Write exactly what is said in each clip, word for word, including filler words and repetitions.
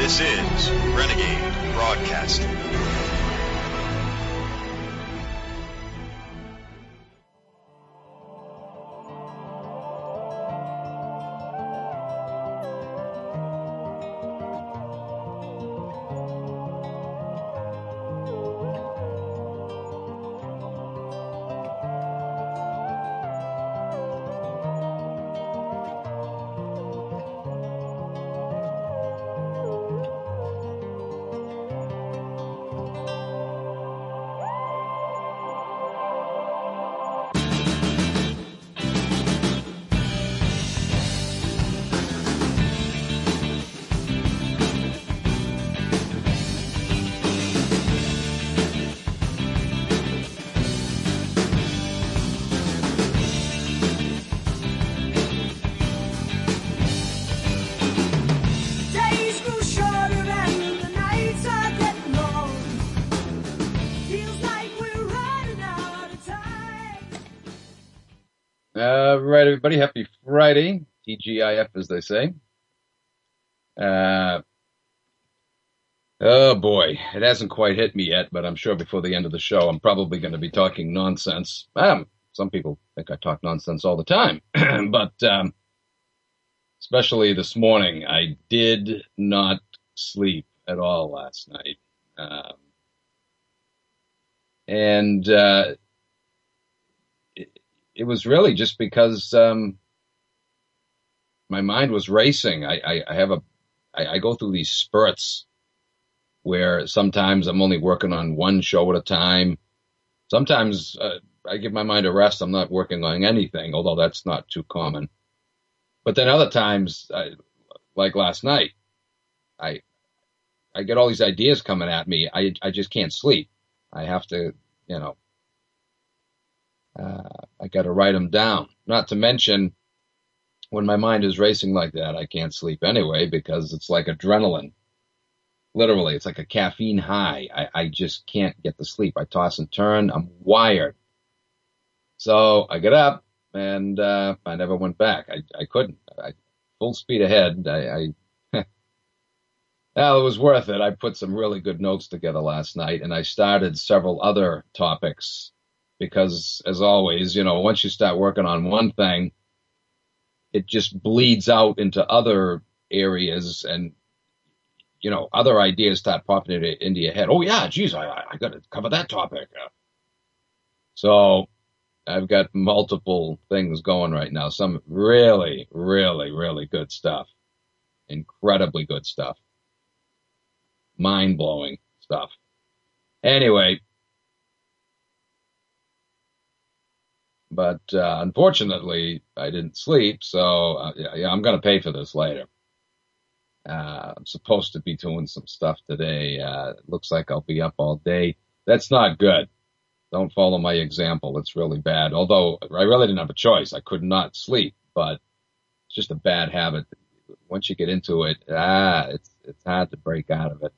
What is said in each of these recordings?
This is Renegade Broadcasting. All right, everybody. Happy Friday. T G I F, as they say. Uh, oh, boy. It hasn't quite hit me yet, but I'm sure before the end of the show, I'm probably going to be talking nonsense. Um, some people think I talk nonsense all the time, but um, especially this morning, I did not sleep at all last night. Um, and uh, it, it was really just because um, my mind was racing. I, I, I have a, I, I go through these spurts where sometimes I'm only working on one show at a time. Sometimes uh, I give my mind a rest. I'm not working on anything, although that's not too common. But then other times, I, like last night, I I get all these ideas coming at me. I I just can't sleep. I have to, you know, uh, I got to write them down. Not to mention, when my mind is racing like that, I can't sleep anyway because it's like adrenaline. Literally, it's like a caffeine high. I, I just can't get to sleep. I toss and turn. I'm wired. So I get up and uh, I never went back. I, I couldn't. I, full speed ahead. I, I well, it was worth it. I put some really good notes together last night, and I started several other topics because, as always, you know, once you start working on one thing, it just bleeds out into other areas, and you know, other ideas start popping into, into your head. Oh yeah, geez, I I got to cover that topic. So I've got multiple things going right now. Some really, really, really good stuff. Incredibly good stuff. Mind-blowing stuff. Anyway, but uh, unfortunately, I didn't sleep, so uh, yeah, yeah, I'm going to pay for this later. Uh, I'm supposed to be doing some stuff today. Uh, it looks like I'll be up all day. That's not good. Don't follow my example. It's really bad. Although I really didn't have a choice. I could not sleep, but it's just a bad habit. Once you get into it, ah, it's it's hard to break out of it.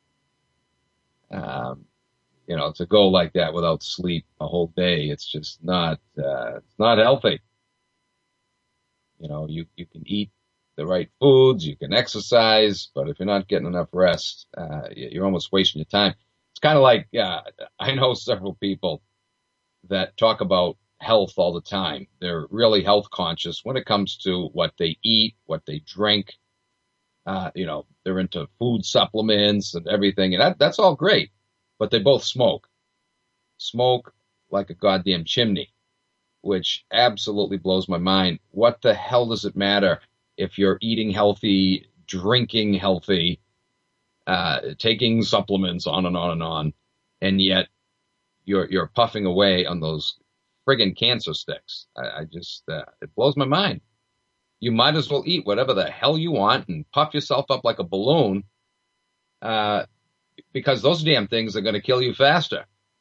Um, you know, to go like that without sleep a whole day, it's just not uh, it's not healthy. You know, you you can eat the right foods, you can exercise, but if you're not getting enough rest, uh, you're almost wasting your time. It's kind of like, uh, I know several people that talk about health all the time. They're really health conscious when it comes to what they eat, what they drink. Uh, you know, they're into food supplements and everything, and that, that's all great, but they both smoke. Smoke like a goddamn chimney, which absolutely blows my mind. What the hell does it matter if you're eating healthy, drinking healthy, uh, taking supplements, on and on and on, and yet you're you're puffing away on those friggin' cancer sticks? I, I just, uh, it blows my mind. You might as well eat whatever the hell you want and puff yourself up like a balloon, uh, because those damn things are going to kill you faster.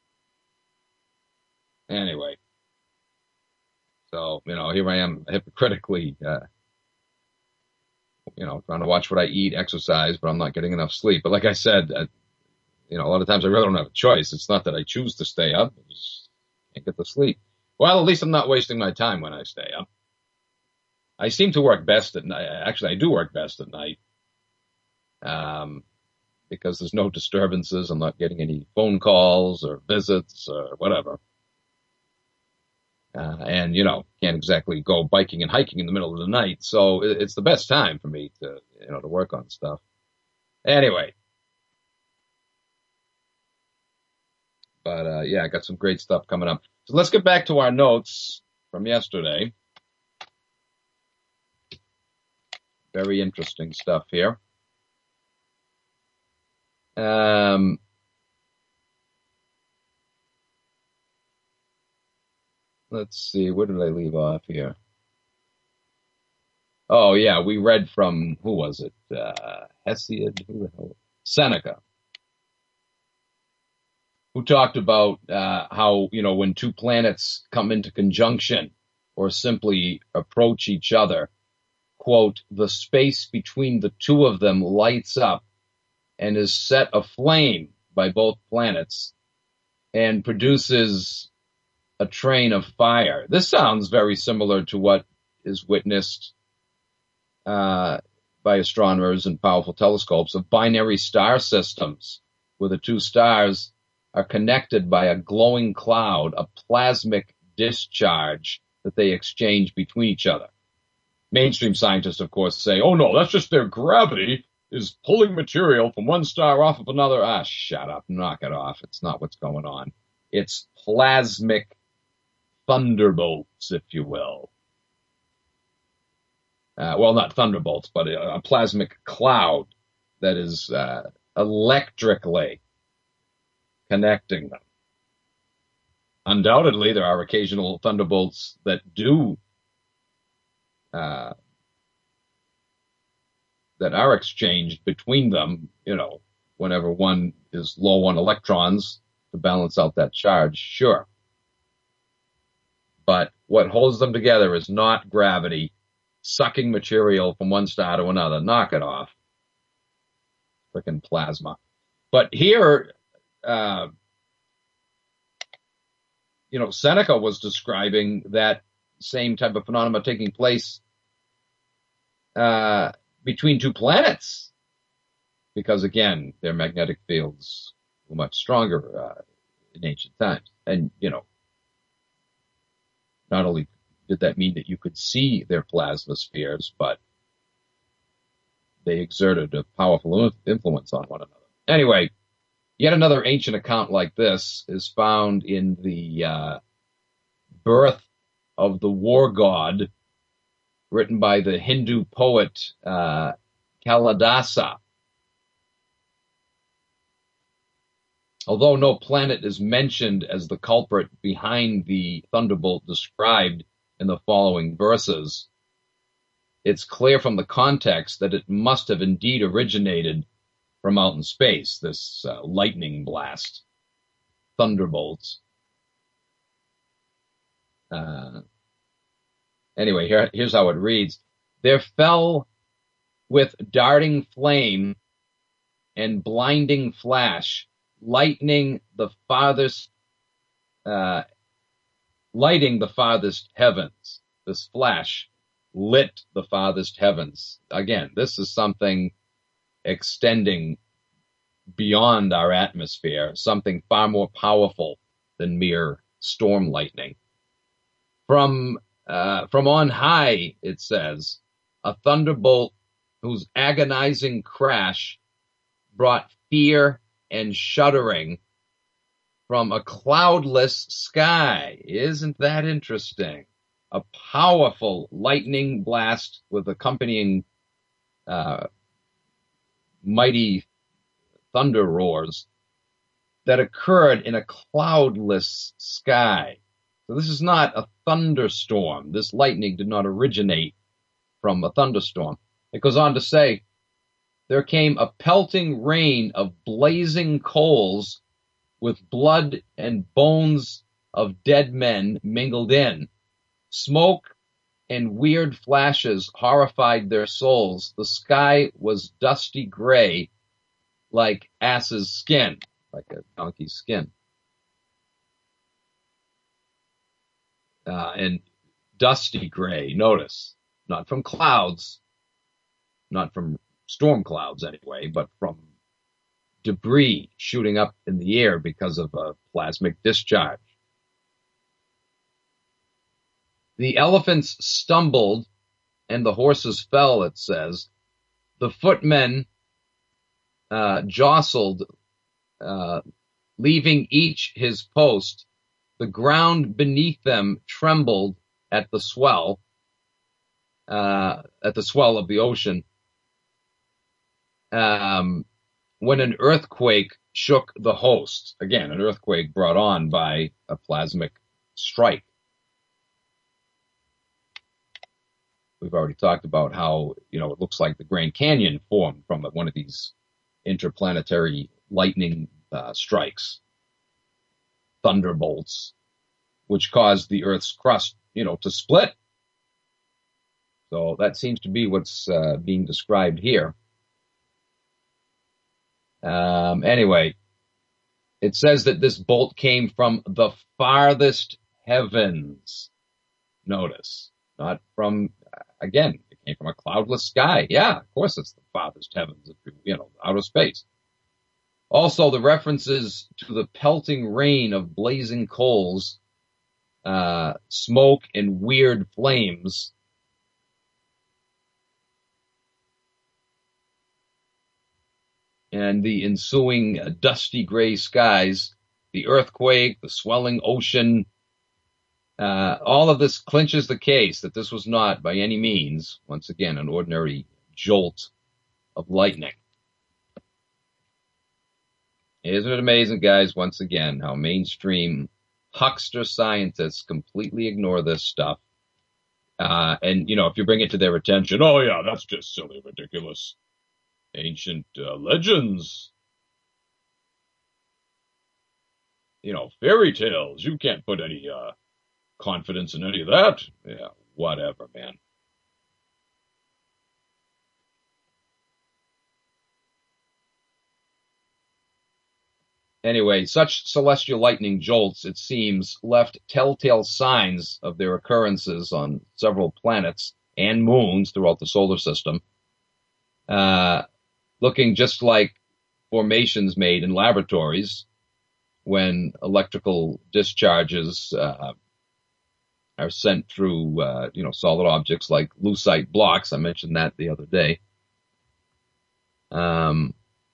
Anyway, so, you know, here I am hypocritically, uh, you know, trying to watch what I eat, exercise, but I'm not getting enough sleep. But like I said, uh, you know, a lot of times I really don't have a choice. It's not that I choose to stay up. I just can't get to sleep. Well, at least I'm not wasting my time when I stay up. I seem to work best at night. Actually, I do work best at night. um, because there's no disturbances. I'm not getting any phone calls or visits or whatever. Uh, and, you know, can't exactly go biking and hiking in the middle of the night. So it, it's the best time for me to, you know, to work on stuff. Anyway. But, uh, yeah, I got some great stuff coming up. So let's get back to our notes from yesterday. Very interesting stuff here. Um, let's see, where did I leave off here? Oh, yeah, we read from, who was it? Uh, Hesiod? Who the hell? Seneca, who talked about uh, how, you know, when two planets come into conjunction or simply approach each other, quote, the space between the two of them lights up and is set aflame by both planets and produces a train of fire. This sounds very similar to what is witnessed uh, by astronomers and powerful telescopes of binary star systems, where the two stars are connected by a glowing cloud, a plasmic discharge that they exchange between each other. Mainstream scientists, of course, say, oh no, that's just their gravity is pulling material from one star off of another. Ah, shut up, knock it off. It's not what's going on. It's plasmic thunderbolts, if you will. Uh, well, not thunderbolts, but a, a plasmic cloud that is uh, electrically connecting them. Undoubtedly, there are occasional thunderbolts that do uh, that are exchanged between them, you know, whenever one is low on electrons to balance out that charge, sure. But what holds them together is not gravity sucking material from one star to another. Knock it off. Frickin' plasma. But here, uh, you know, Seneca was describing that same type of phenomena taking place uh, between two planets. Because, again, their magnetic fields were much stronger uh, in ancient times. And, you know, not only did that mean that you could see their plasma spheres, but they exerted a powerful influence on one another. Anyway, yet another ancient account like this is found in the uh, Birth of the War God, written by the Hindu poet uh, Kalidasa. Although no planet is mentioned as the culprit behind the thunderbolt described in the following verses, it's clear from the context that it must have indeed originated from out in space, this uh, lightning blast, thunderbolts. Uh, anyway, here, here's how it reads. There fell with darting flame and blinding flash, lightning the farthest, uh, lighting the farthest heavens. This flash lit the farthest heavens. Again, this is something extending beyond our atmosphere, something far more powerful than mere storm lightning. From, uh, from on high, it says, a thunderbolt whose agonizing crash brought fear and shuddering from a cloudless sky. Isn't that interesting? A powerful lightning blast with accompanying uh, mighty thunder roars that occurred in a cloudless sky. So this is not a thunderstorm. This lightning did not originate from a thunderstorm. It goes on to say, there came a pelting rain of blazing coals with blood and bones of dead men mingled in. Smoke and weird flashes horrified their souls. The sky was dusty gray like ass's skin, like a donkey's skin. Uh, and dusty gray, notice, not from clouds, not from storm clouds anyway, but from debris shooting up in the air because of a plasmic discharge. The elephants stumbled and the horses fell, it says. The footmen uh, jostled, uh, leaving each his post. The ground beneath them trembled at the swell, uh, at the swell of the ocean. Um, when an earthquake shook the host. Again, an earthquake brought on by a plasmic strike. We've already talked about how, you know, it looks like the Grand Canyon formed from one of these interplanetary lightning uh, strikes, thunderbolts, which caused the Earth's crust, you know, to split. So that seems to be what's uh, being described here. Um, anyway, it says that this bolt came from the farthest heavens. Notice, not from, again, it came from a cloudless sky. Yeah, of course it's the farthest heavens, you know, outer space. Also, the references to the pelting rain of blazing coals, uh, smoke, and weird flames. And the ensuing uh, dusty gray skies, the earthquake, the swelling ocean, uh, all of this clinches the case that this was not by any means, once again, an ordinary jolt of lightning. Isn't it amazing, guys, once again, how mainstream huckster scientists completely ignore this stuff. Uh, and, you know, if you bring it to their attention, oh, yeah, that's just silly, ridiculous. Ancient uh, legends, you know, fairy tales. You can't put any uh, confidence in any of that. Yeah, whatever, man. Anyway, such celestial lightning jolts, it seems, left telltale signs of their occurrences on several planets and moons throughout the solar system. Uh, looking just like formations made in laboratories when electrical discharges uh, are sent through, uh, you know, solid objects like lucite blocks. I mentioned that the other day. Um,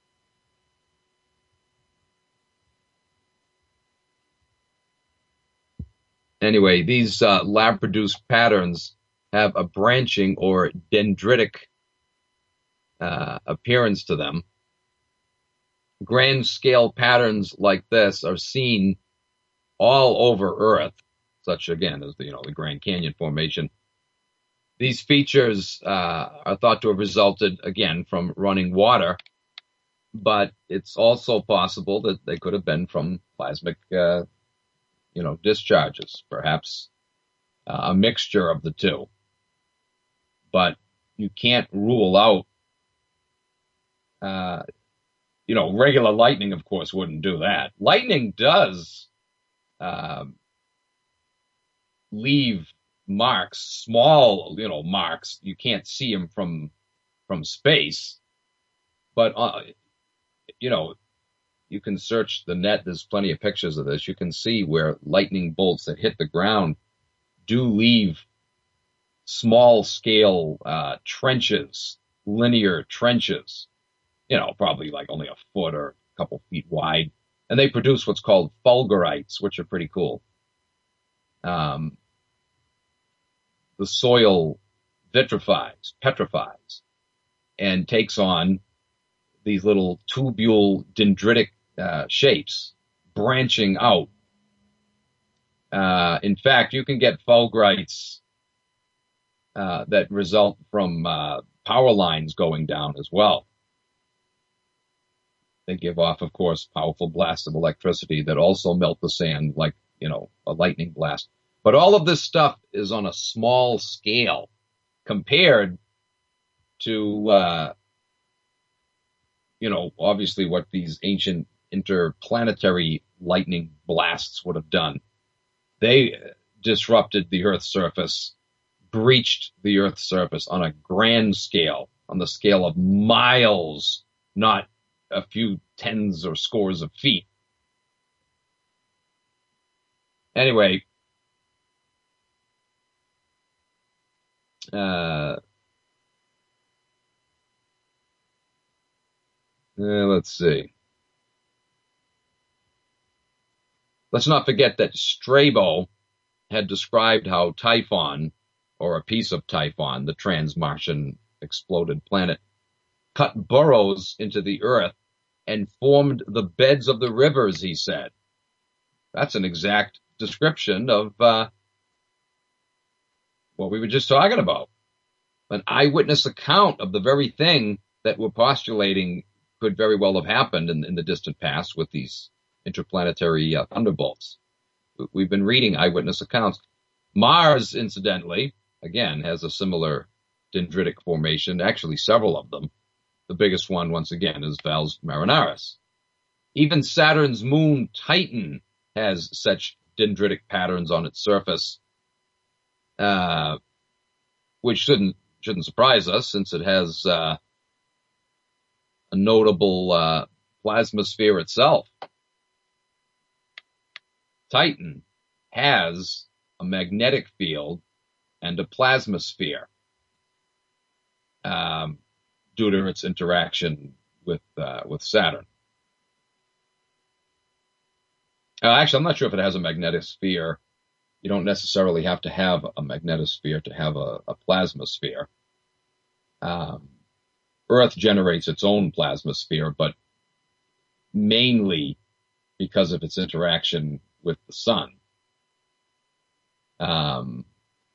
anyway, these uh, lab-produced patterns have a branching or dendritic Uh, appearance to them. Grand scale patterns like this are seen all over Earth, such again as the, you know, the Grand Canyon formation. These features uh, are thought to have resulted again from running water, but it's also possible that they could have been from plasmic, uh, you know, discharges, perhaps uh, a mixture of the two. But you can't rule out Uh, you know, regular lightning, of course, wouldn't do that. Lightning does uh, leave marks, small, you know, marks. You can't see them from from space, but uh, you know, you can search the net. There's plenty of pictures of this. You can see where lightning bolts that hit the ground do leave small scale uh, trenches, linear trenches. You know, probably like only a foot or a couple feet wide. And they produce what's called fulgurites, which are pretty cool. Um, the soil vitrifies, petrifies, and takes on these little tubule dendritic uh, shapes, branching out. Uh, in fact, you can get fulgurites uh, that result from uh, power lines going down as well. They give off, of course, powerful blasts of electricity that also melt the sand like, you know, a lightning blast. But all of this stuff is on a small scale compared to, uh, you know, obviously what these ancient interplanetary lightning blasts would have done. They disrupted the Earth's surface, breached the Earth's surface on a grand scale, on the scale of miles, not a few tens or scores of feet. Anyway, uh, Uh, let's see. Let's not forget that Strabo had described how Typhon, or a piece of Typhon, the trans-Martian exploded planet, cut burrows into the earth and formed the beds of the rivers, he said. That's an exact description of uh, what we were just talking about. An eyewitness account of the very thing that we're postulating could very well have happened in, in the distant past with these interplanetary uh, thunderbolts. We've been reading eyewitness accounts. Mars, incidentally, again, has a similar dendritic formation, actually several of them. The biggest one, once again, is Valles Marineris. Even Saturn's moon, Titan, has such dendritic patterns on its surface, uh, which shouldn't shouldn't surprise us, since it has uh, a notable uh, plasma sphere itself. Titan has a magnetic field and a plasma sphere um, due to its interaction with uh, with Saturn. Uh, actually, I'm not sure if it has a magnetosphere. You don't necessarily have to have a magnetosphere to have a, a plasma sphere. Um, Earth generates its own plasma sphere, but mainly because of its interaction with the sun. Um,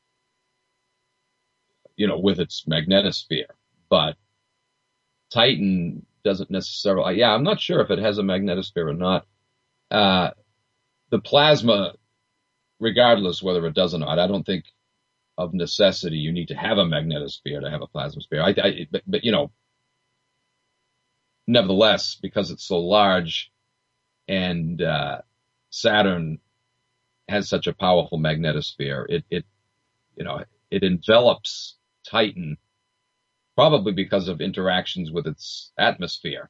you know, with its magnetosphere. But Titan doesn't necessarily, yeah, I'm not sure if it has a magnetosphere or not. Uh, the plasma, regardless whether it does or not, I don't think of necessity you need to have a magnetosphere to have a plasma sphere. I, I, but, but, you know, nevertheless, because it's so large and uh, Saturn has such a powerful magnetosphere, it, it, you know, it envelops Titan probably because of interactions with its atmosphere,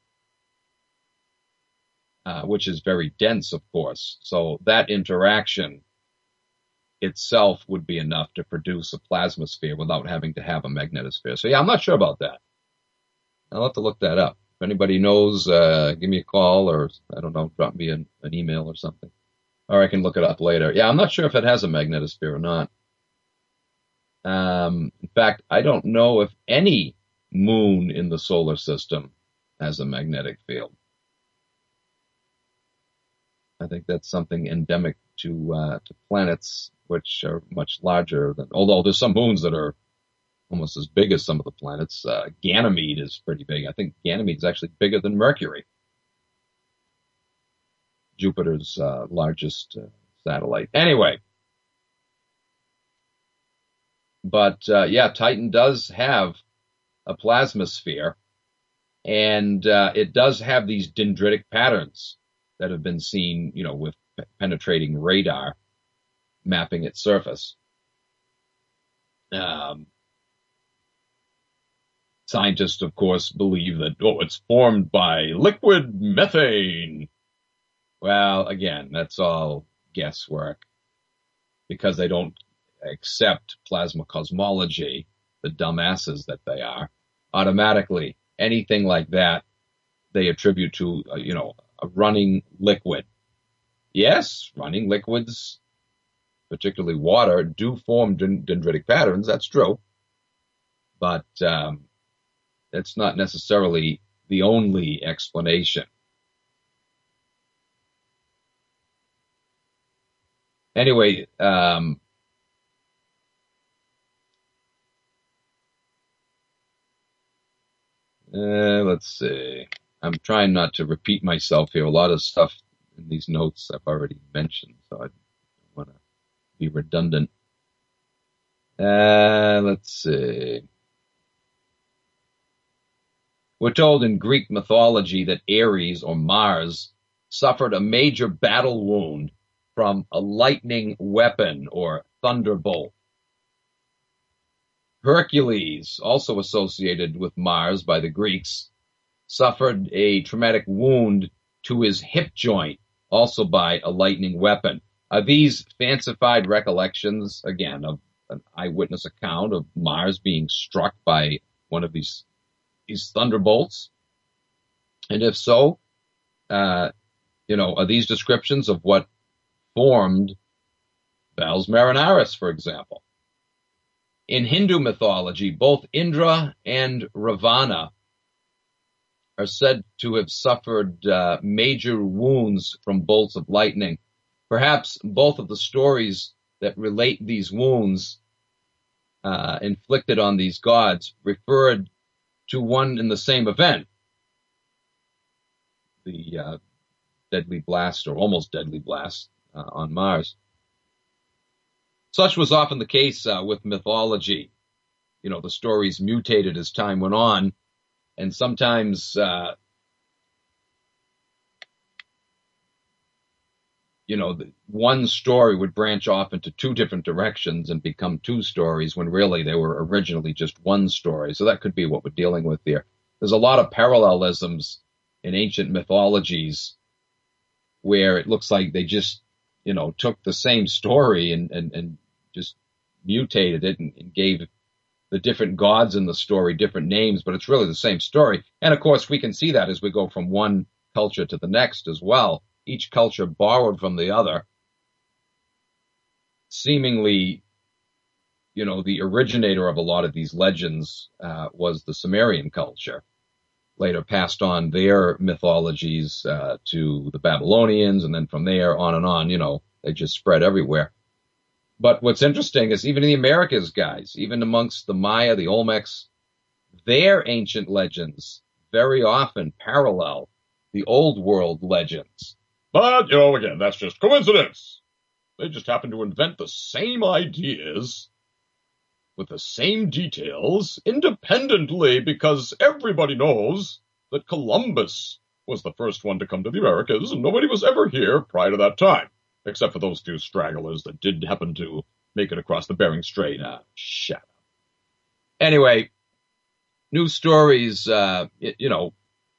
uh, which is very dense, of course. So that interaction itself would be enough to produce a plasma sphere without having to have a magnetosphere. So yeah, I'm not sure about that. I'll have to look that up. If anybody knows, uh, give me a call, or I don't know, drop me an, an email or something. Or I can look it up later. Yeah, I'm not sure if it has a magnetosphere or not. Um, in fact, I don't know if any moon in the solar system has a magnetic field. I think that's something endemic to uh, to planets which are much larger than, although there's some moons that are almost as big as some of the planets. Uh, Ganymede is pretty big. I think Ganymede is actually bigger than Mercury, Jupiter's uh, largest uh, satellite. Anyway, but uh, yeah, Titan does have a plasma sphere, and uh, it does have these dendritic patterns that have been seen, you know, with penetrating radar mapping its surface. Um, scientists, of course, believe that, oh, it's formed by liquid methane. Well, again, that's all guesswork because they don't accept plasma cosmology, the dumbasses that they are. Automatically, anything like that, they attribute to, uh, you know, a running liquid. Yes, running liquids, particularly water, do form dendritic patterns. That's true. But um, it's not necessarily the only explanation. Anyway, um, uh, let's see. I'm trying not to repeat myself here. A lot of stuff in these notes I've already mentioned, so I don't want to be redundant. Uh, let's see. We're told in Greek mythology that Ares, or Mars, suffered a major battle wound from a lightning weapon or thunderbolt. Hercules, also associated with Mars by the Greeks, suffered a traumatic wound to his hip joint, also by a lightning weapon. Are these fancified recollections, again, of an eyewitness account of Mars being struck by one of these, these thunderbolts? And if so, uh, you know, are these descriptions of what formed Valles Marineris, for example? In Hindu mythology, both Indra and Ravana are said to have suffered uh, major wounds from bolts of lightning. Perhaps both of the stories that relate these wounds uh, inflicted on these gods referred to one and the same event, the uh, deadly blast, or almost deadly blast, uh, on Mars. Such was often the case uh, with mythology. You know, the stories mutated as time went on, and sometimes, uh, you know, the, one story would branch off into two different directions and become two stories when really they were originally just one story. So that could be what we're dealing with here. There's a lot of parallelisms in ancient mythologies where it looks like they just, you know, took the same story and, and, and just mutated it and, and gave the different gods in the story different names, but it's really the same story. And of course, we can see that as we go from one culture to the next as well. Each culture borrowed from the other. Seemingly, you know, the originator of a lot of these legends uh, was the Sumerian culture. Later passed on their mythologies uh, to the Babylonians, and then from there on and on, you know, they just spread everywhere. But what's interesting is even in the Americas, guys, even amongst the Maya, the Olmecs, their ancient legends very often parallel the old world legends. But, you know, again, that's just coincidence. They just happen to invent the same ideas with the same details independently because everybody knows that Columbus was the first one to come to the Americas and nobody was ever here prior to that time, except for those few stragglers that did happen to make it across the Bering Strait. Ah, shut up. Anyway, new stories, uh, you know,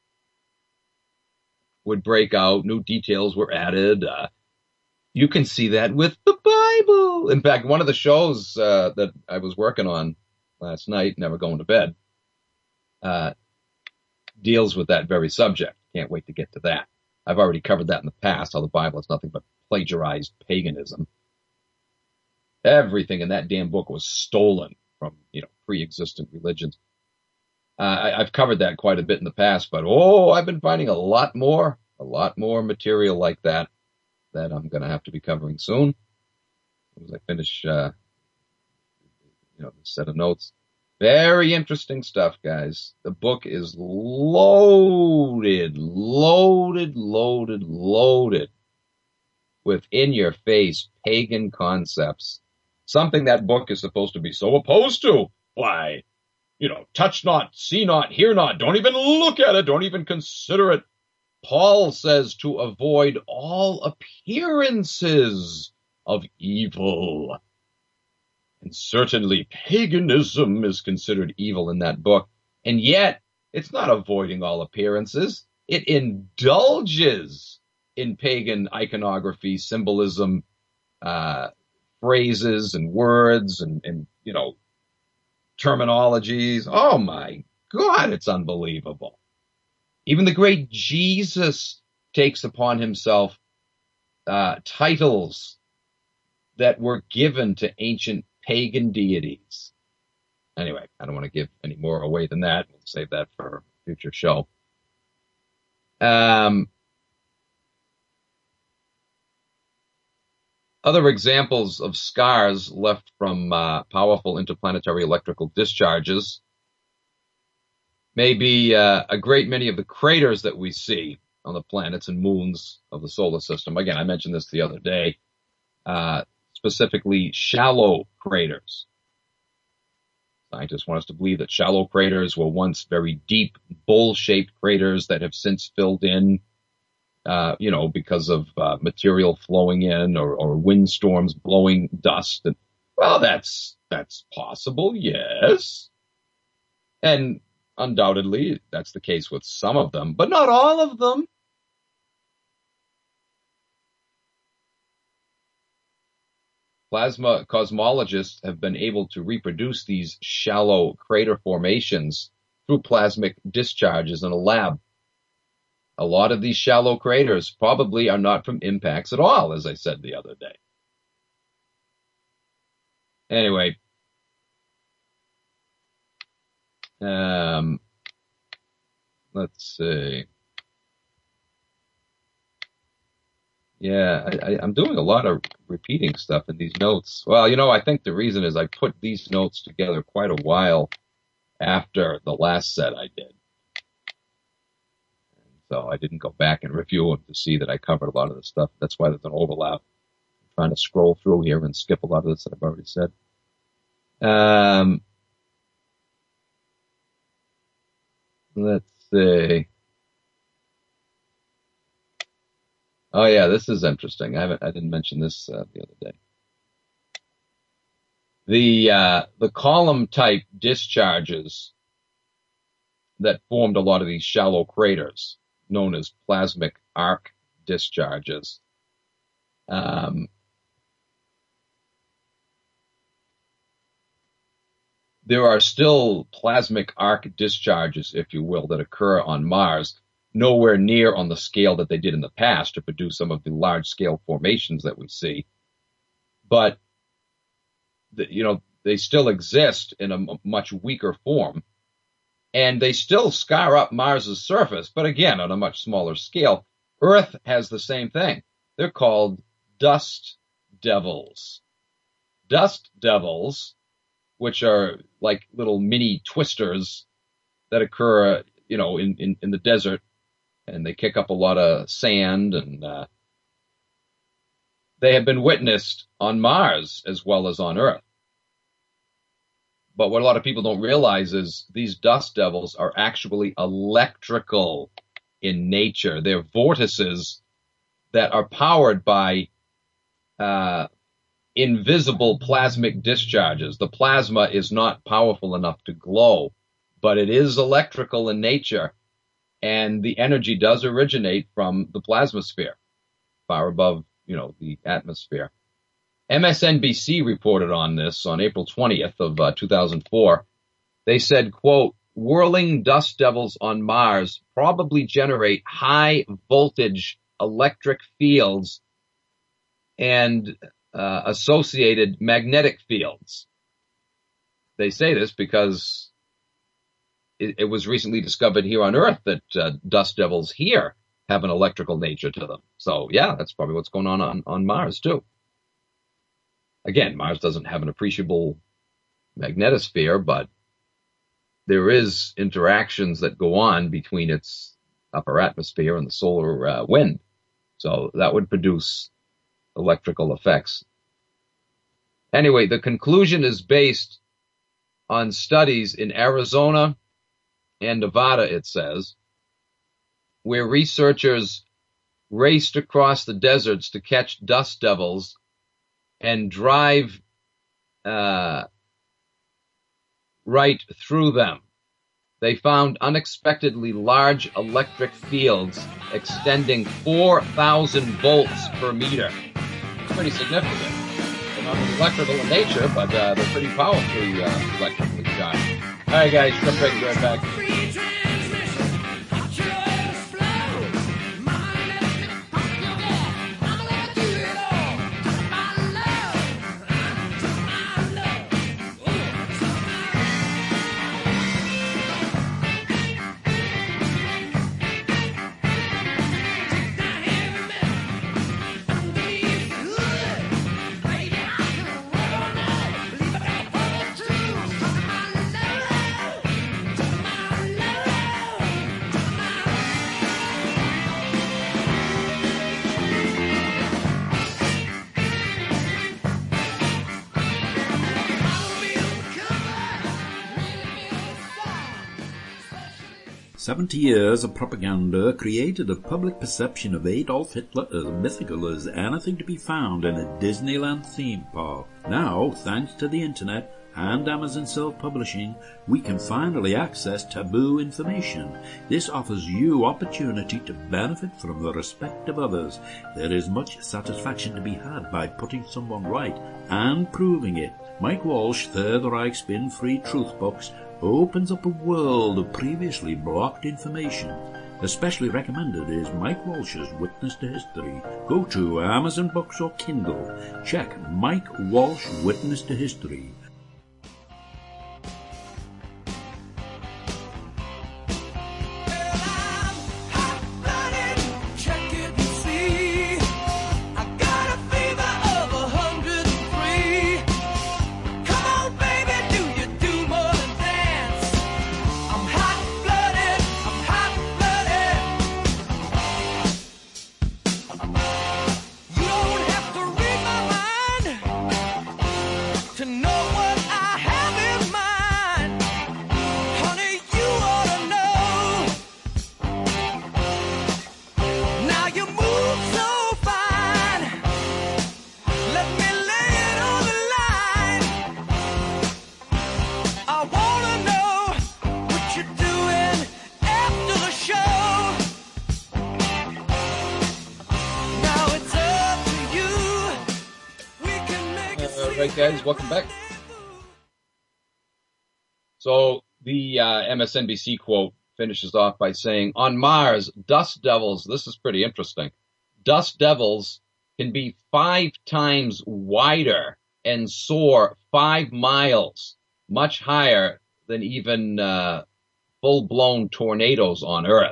would break out. New details were added. Uh, you can see that with the Bible. In fact, one of the shows uh, that I was working on last night, Never Going to Bed, uh, deals with that very subject. Can't wait to get to that. I've already covered that in the past, how the Bible is nothing but plagiarized paganism. Everything in that damn book was stolen from, you know, pre-existent religions. Uh, I, I've covered that quite a bit in the past, but oh, I've been finding a lot more, a lot more material like that that I'm going to have to be covering soon as I finish, uh, you know, the set of notes. Very interesting stuff, guys. The book is loaded, loaded, loaded, loaded with in-your-face pagan concepts. Something that book is supposed to be so opposed to. Why, you know, touch not, see not, hear not. Don't even look at it. Don't even consider it. Paul says to avoid all appearances of evil. And certainly paganism is considered evil in that book. And yet, it's not avoiding all appearances. It indulges in pagan iconography, symbolism, uh, phrases and words and, and, you know, terminologies. Oh my God, it's unbelievable. Even the great Jesus takes upon himself uh, titles that were given to ancient pagan deities. Anyway, I don't want to give any more away than that. We'll save that for a future show. Um, other examples of scars left from uh, powerful interplanetary electrical discharges may be uh, a great many of the craters that we see on the planets and moons of the solar system. Again, I mentioned this the other day, uh, specifically shallow craters. Scientists want us to believe that shallow craters were once very deep, bowl-shaped craters that have since filled in, uh, you know, because of uh, material flowing in or, or windstorms blowing dust. And Well, that's that's possible, yes. And undoubtedly, that's the case with some of them, but not all of them. Plasma cosmologists have been able to reproduce these shallow crater formations through plasmic discharges in a lab. A lot of these shallow craters probably are not from impacts at all, as I said the other day. Anyway, um, let's see. Yeah, I, I, I'm doing a lot of repeating stuff in these notes. Well, you know, I think the reason is I put these notes together quite a while after the last set I did. And so I didn't go back and review them to see that I covered a lot of the stuff. That's why there's an overlap. I'm trying to scroll through here and skip a lot of this that I've already said. Um, let's see. Oh yeah, this is interesting. I haven't, I didn't mention this uh, the other day. The uh, the column type discharges that formed a lot of these shallow craters, known as plasmic arc discharges. Um, there are still plasmic arc discharges, if you will, that occur on Mars. Nowhere near on the scale that they did in the past to produce some of the large-scale formations that we see. But, the, you know, they still exist in a m- much weaker form. And they still scar up Mars's surface, but again, on a much smaller scale. Earth has the same thing. They're called dust devils. Dust devils, which are like little mini twisters that occur, you know, in, in, in the desert. And they kick up a lot of sand, and uh, they have been witnessed on Mars as well as on Earth. But what a lot of people don't realize is these dust devils are actually electrical in nature. They're vortices that are powered by uh, invisible plasmic discharges. The plasma is not powerful enough to glow, but it is electrical in nature. And the energy does originate from the plasmasphere, far above, you know, the atmosphere. M S N B C reported on this on April twentieth of uh, two thousand four. They said, quote, whirling dust devils on Mars probably generate high voltage electric fields and uh, associated magnetic fields. They say this because It, it was recently discovered here on Earth that uh, dust devils here have an electrical nature to them. So, yeah, that's probably what's going on, on on Mars, too. Again, Mars doesn't have an appreciable magnetosphere, but there is interactions that go on between its upper atmosphere and the solar uh, wind. So that would produce electrical effects. Anyway, the conclusion is based on studies in Arizona and Nevada, it says, where researchers raced across the deserts to catch dust devils and drive uh, right through them. They found unexpectedly large electric fields extending four thousand volts per meter. Pretty significant. They're not electrical in nature, but uh, they're pretty powerfully uh, electrically charged. All right, guys, short break, be right back. Seventy years of propaganda created a public perception of Adolf Hitler as mythical as anything to be found in a Disneyland theme park. Now, thanks to the internet and Amazon self-publishing, we can finally access taboo information. This offers you opportunity to benefit from the respect of others. There is much satisfaction to be had by putting someone right and proving it. Mike Walsh, Third Reich Spin-Free Truth Books, opens up a world of previously blocked information. Especially recommended is Mike Walsh's Witness to History. Go to Amazon Books or Kindle. Check Mike Walsh Witness to History. Guys, welcome back. So the uh, M S N B C quote finishes off by saying, on Mars, dust devils, this is pretty interesting, dust devils can be five times wider and soar five miles, much higher than even uh, full-blown tornadoes on Earth.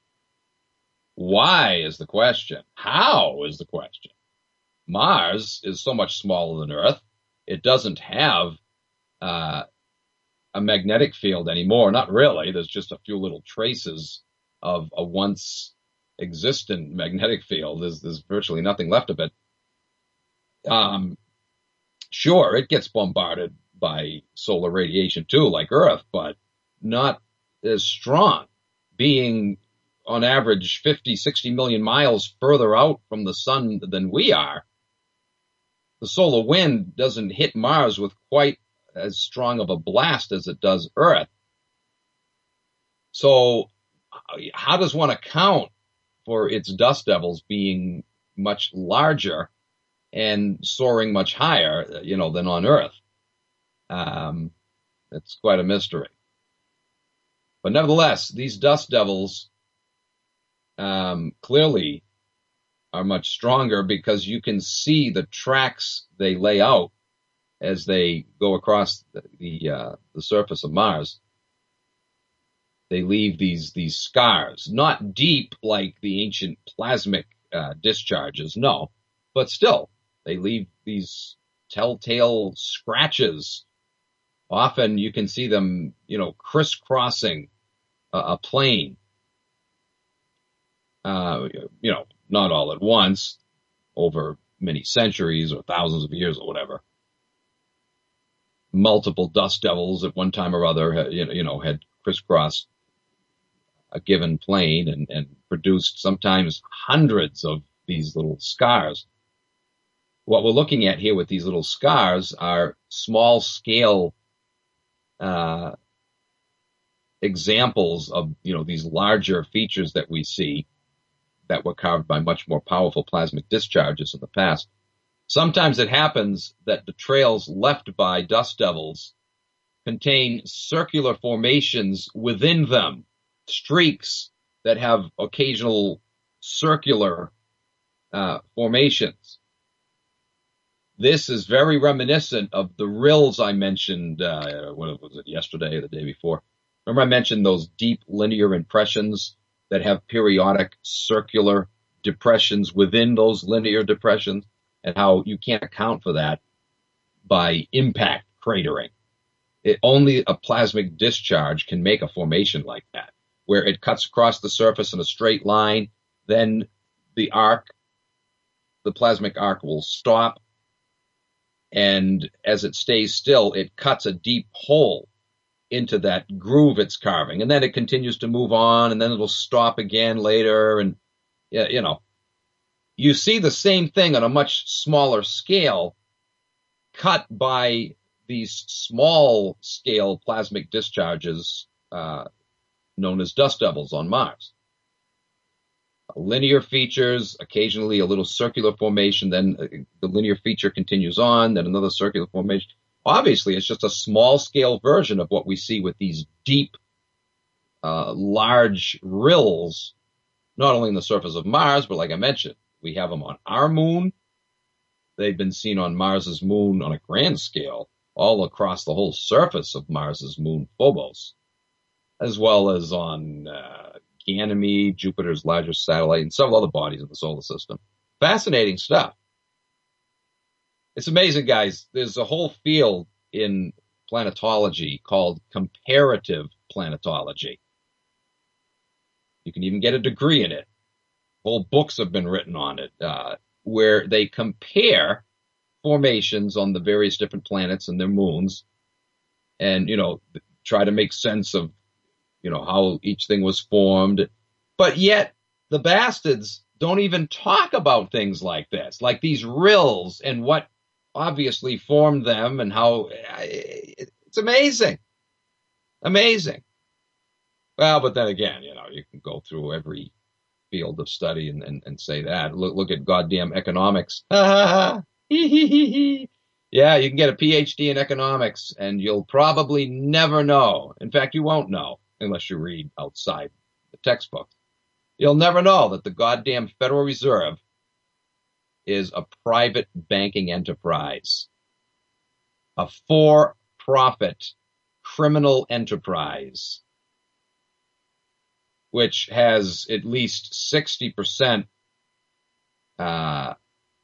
Why is the question? How is the question? Mars is so much smaller than Earth. It doesn't have uh, a magnetic field anymore. Not really. There's just a few little traces of a once existent magnetic field. There's, there's virtually nothing left of it. Um, sure, it gets bombarded by solar radiation too, like Earth, but not as strong, being on average fifty, sixty million miles further out from the sun than we are. The solar wind doesn't hit Mars with quite as strong of a blast as it does Earth. So how does one account for its dust devils being much larger and soaring much higher, you know, than on Earth? Um, it's quite a mystery. But nevertheless, these dust devils um, clearly are much stronger because you can see the tracks they lay out as they go across the the, uh, the surface of Mars. They leave these these scars, not deep like the ancient plasmic uh, discharges, no, but still they leave these telltale scratches. Often you can see them, you know, crisscrossing a, a plane. Uh, you know, not all at once, over many centuries or thousands of years or whatever. Multiple dust devils at one time or other, you know, had crisscrossed a given plane and, and produced sometimes hundreds of these little scars. What we're looking at here with these little scars are small scale uh, examples of, you know, these larger features that we see that were carved by much more powerful plasmic discharges in the past. Sometimes it happens that the trails left by dust devils contain circular formations within them, streaks that have occasional circular uh, formations. This is very reminiscent of the rills I mentioned, uh, what was it, yesterday or the day before? Remember I mentioned those deep linear impressions that have periodic circular depressions within those linear depressions, and how you can't account for that by impact cratering. It, only a plasmic discharge can make a formation like that, where it cuts across the surface in a straight line, then the arc, the plasmic arc will stop, and as it stays still, it cuts a deep hole into that groove it's carving. And then it continues to move on, and then it'll stop again later. And, you know, you see the same thing on a much smaller scale cut by these small scale plasmic discharges uh, known as dust devils on Mars. Linear features, occasionally a little circular formation, then the linear feature continues on, then another circular formation. Obviously, it's just a small scale version of what we see with these deep, uh, large rills, not only on the surface of Mars, but like I mentioned, we have them on our moon. They've been seen on Mars's moon on a grand scale, all across the whole surface of Mars's moon, Phobos, as well as on uh, Ganymede, Jupiter's largest satellite, and several other bodies in the solar system. Fascinating stuff. It's amazing, guys. There's a whole field in planetology called comparative planetology. You can even get a degree in it. Whole books have been written on it, uh, where they compare formations on the various different planets and their moons and, you know, try to make sense of, you know, how each thing was formed. But yet the bastards don't even talk about things like this, like these rills and what obviously formed them and how it's amazing. Amazing. Well, but then again, you know, you can go through every field of study and, and, and say that. Look, look at goddamn economics. Yeah, you can get a P H D in economics and you'll probably never know. In fact, you won't know unless you read outside the textbook. You'll never know that the goddamn Federal Reserve is a private banking enterprise, a for-profit criminal enterprise, which has at least sixty percent uh,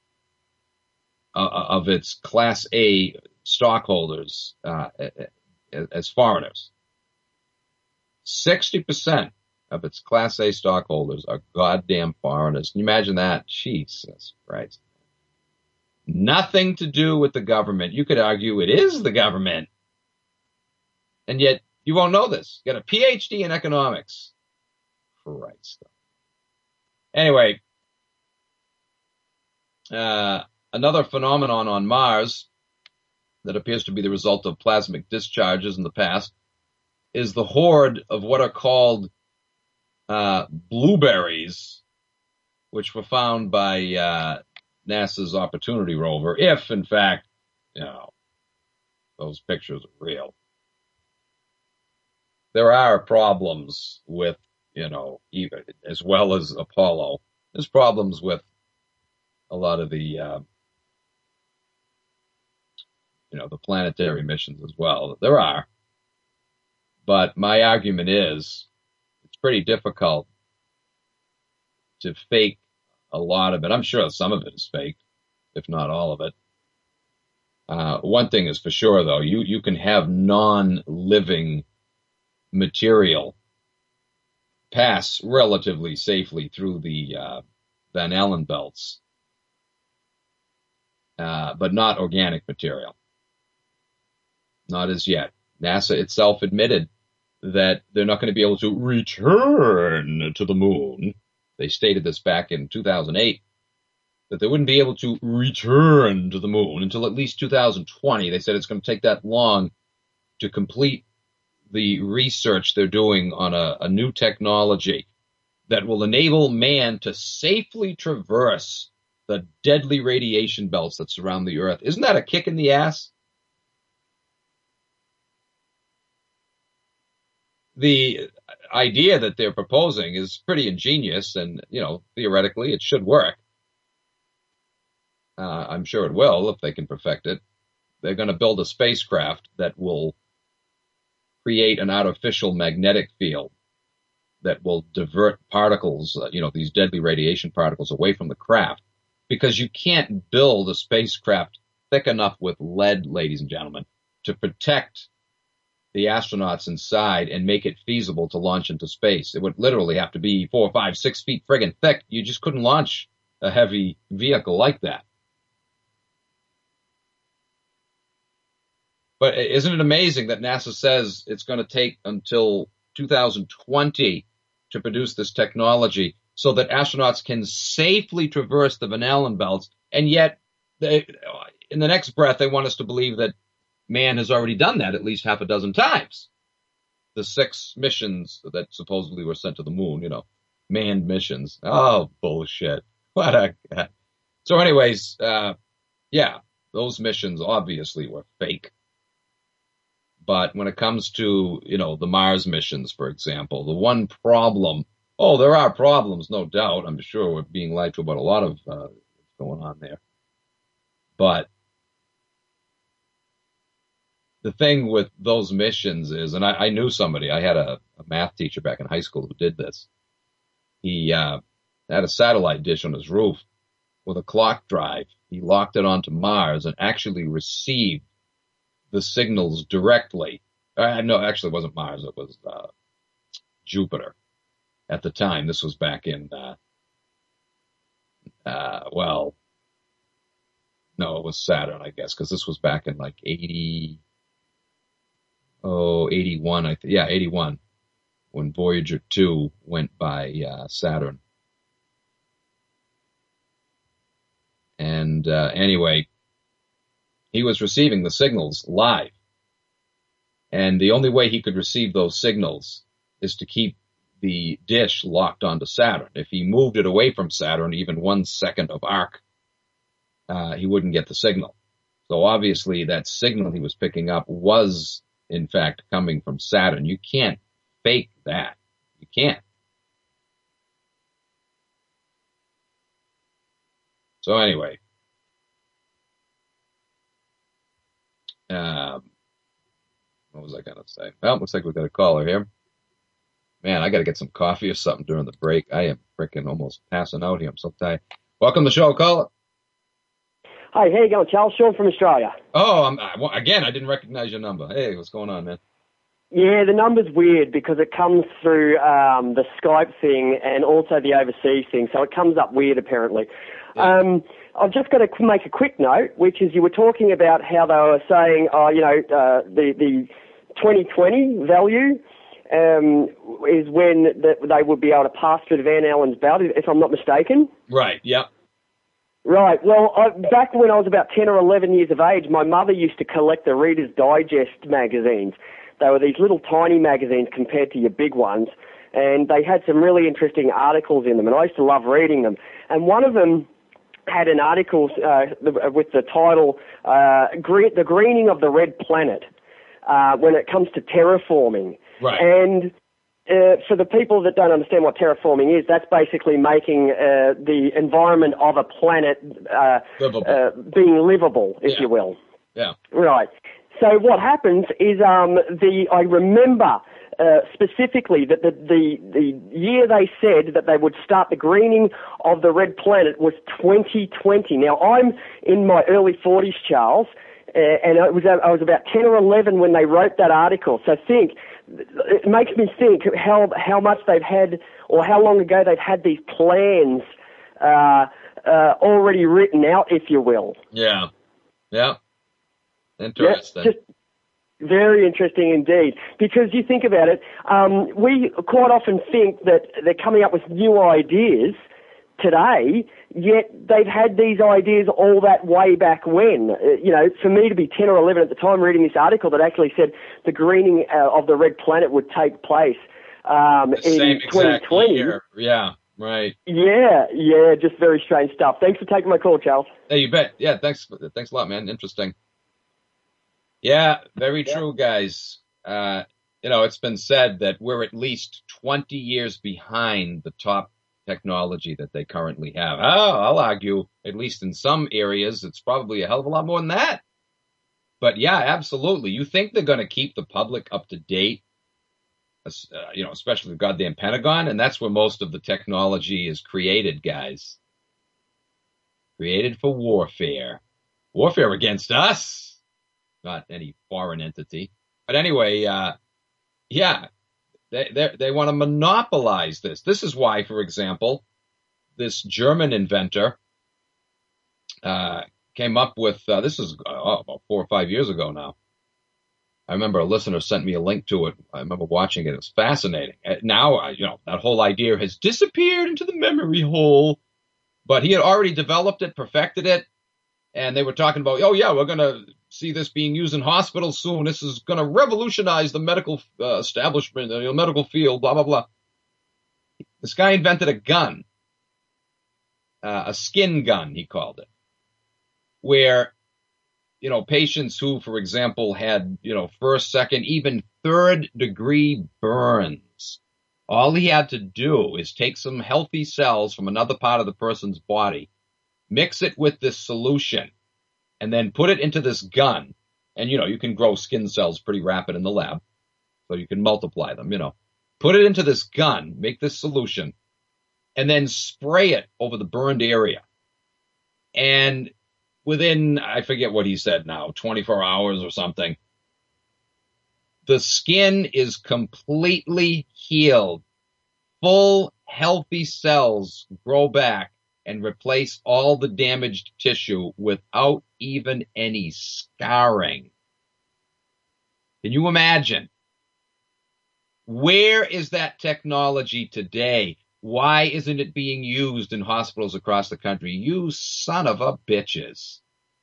of its Class A stockholders uh, as foreigners. sixty percent of its Class A stockholders are goddamn foreigners. Can you imagine that? Jesus Christ. Nothing to do with the government. You could argue it is the government. And yet you won't know this. You got a P H D in economics. Christ. Anyway, uh, another phenomenon on Mars that appears to be the result of plasmic discharges in the past is the horde of what are called uh, blueberries, which were found by uh, NASA's Opportunity rover, if, in fact, you know, those pictures are real. There are problems with, you know, even as well as Apollo. There's problems with a lot of the, uh, you know, the planetary missions as well. There are. But my argument is it's pretty difficult to fake a lot of it. I'm sure some of it is fake, if not all of it. Uh, one thing is for sure, though, you, you can have non-living material pass relatively safely through the uh, Van Allen belts, uh, but not organic material. Not as yet. NASA itself admitted that they're not going to be able to return to the moon. They stated this back in two thousand eight, that they wouldn't be able to return to the moon until at least two thousand twenty. They said it's going to take that long to complete the research they're doing on a, a new technology that will enable man to safely traverse the deadly radiation belts that surround the Earth. Isn't that a kick in the ass? The idea that they're proposing is pretty ingenious, and, you know, theoretically it should work. Uh, I'm sure it will if they can perfect it. They're going to build a spacecraft that will create an artificial magnetic field that will divert particles, uh, you know, these deadly radiation particles away from the craft, because you can't build a spacecraft thick enough with lead, ladies and gentlemen, to protect the astronauts inside and make it feasible to launch into space. It would literally have to be four, five, six feet friggin' thick. You just couldn't launch a heavy vehicle like that. But isn't it amazing that NASA says it's going to take until two thousand twenty to produce this technology so that astronauts can safely traverse the Van Allen belts, and yet they, in the next breath they want us to believe that man has already done that at least half a dozen times. The six missions that supposedly were sent to the moon, you know, manned missions. Oh, bullshit. What a... So anyways, uh, yeah, those missions obviously were fake. But when it comes to, you know, the Mars missions, for example, the one problem, oh, there are problems, no doubt. I'm sure we're being lied to about a lot of uh, what's going on there. But the thing with those missions is, and I, I knew somebody, I had a, a math teacher back in high school who did this. He uh, had a satellite dish on his roof with a clock drive. He locked it onto Mars and actually received the signals directly. Uh, no, actually it wasn't Mars. It was uh, Jupiter at the time. This was back in, uh, uh, well, no, it was Saturn, I guess, because this was back in like eighty, oh, eighty-one, I think. Yeah, eighty-one, when Voyager two went by uh, Saturn. And uh, anyway, he was receiving the signals live. And the only way he could receive those signals is to keep the dish locked onto Saturn. If he moved it away from Saturn, even one second of arc, uh, he wouldn't get the signal. So obviously that signal he was picking up was, in fact, coming from Saturn. You can't fake that. You can't. So anyway, um, what was I going to say? Well, looks like we've got a caller here. Man, I got to get some coffee or something during the break. I am freaking almost passing out here. I'm so tired. Welcome to the show, caller. Hi, how you going, Charles? Sean from Australia. Oh, I'm, I, well, again, I didn't recognize your number. Hey, what's going on, man? Yeah, the number's weird because it comes through um, the Skype thing and also the overseas thing, so it comes up weird apparently. Yeah. Um, I've just got to make a quick note, which is you were talking about how they were saying, oh, you know, uh, the, the twenty twenty value um, is when the, they would be able to pass through the Van Allen's belt, if I'm not mistaken. Right, yeah. Right. Well, I, back when I was about ten or eleven years of age, my mother used to collect the Reader's Digest magazines. They were these little tiny magazines compared to your big ones, and they had some really interesting articles in them, and I used to love reading them. And one of them had an article uh, with the title, uh, Green, The Greening of the Red Planet, uh, when it comes to terraforming. Right. And Uh, for the people that don't understand what terraforming is, that's basically making uh, the environment of a planet uh, uh, being livable, if yeah. you will. Yeah. Right. So what happens is um, the I remember uh, specifically that the, the the year they said that they would start the greening of the red planet was twenty twenty. Now I'm in my early forties, Charles, uh, and it was I was about ten or eleven when they wrote that article. So think. It makes me think how how much they've had, or how long ago they've had these plans uh, uh, already written out, if you will. Yeah, yeah, interesting. Yeah, just very interesting indeed. Because you think about it, um, we quite often think that they're coming up with new ideas today, yet they've had these ideas all that way back when. Uh, you know, for me to be ten or eleven at the time reading this article that actually said the greening uh, of the red planet would take place um, the in same twenty twenty. Year. Yeah, right. Yeah, yeah, just very strange stuff. Thanks for taking my call, Charles. Hey, you bet. Yeah, thanks. Thanks a lot, man. Interesting. Yeah, very yeah. true, guys. Uh, you know, it's been said that we're at least twenty years behind the top technology that they currently have. Oh, I'll argue, at least in some areas, it's probably a hell of a lot more than that. But yeah, absolutely. You think they're going to keep the public up to date, uh, you know, especially the goddamn Pentagon, and that's where most of the technology is created, guys. Created for warfare. Warfare against us, not any foreign entity. But anyway, uh, yeah. They they they want to monopolize this. This is why, for example, this German inventor uh, came up with uh, this is oh, about four or five years ago now. I remember a listener sent me a link to it. I remember watching it. It was fascinating. Now, you know, that whole idea has disappeared into the memory hole, but he had already developed it, perfected it. And they were talking about, oh, yeah, we're going to see this being used in hospitals soon. This is going to revolutionize the medical uh, establishment, the medical field, blah, blah, blah. This guy invented a gun, uh, a skin gun, he called it, where, you know, patients who, for example, had, you know, first, second, even third degree burns, all he had to do is take some healthy cells from another part of the person's body, mix it with this solution, and then put it into this gun. And, you know, you can grow skin cells pretty rapid in the lab, so you can multiply them, you know. Put it into this gun, make this solution, and then spray it over the burned area. And within, I forget what he said now, twenty-four hours or something, the skin is completely healed. Full, healthy cells grow back and replace all the damaged tissue without even any scarring. Can you imagine? Where is that technology today? Why isn't it being used in hospitals across the country? You son of a bitches.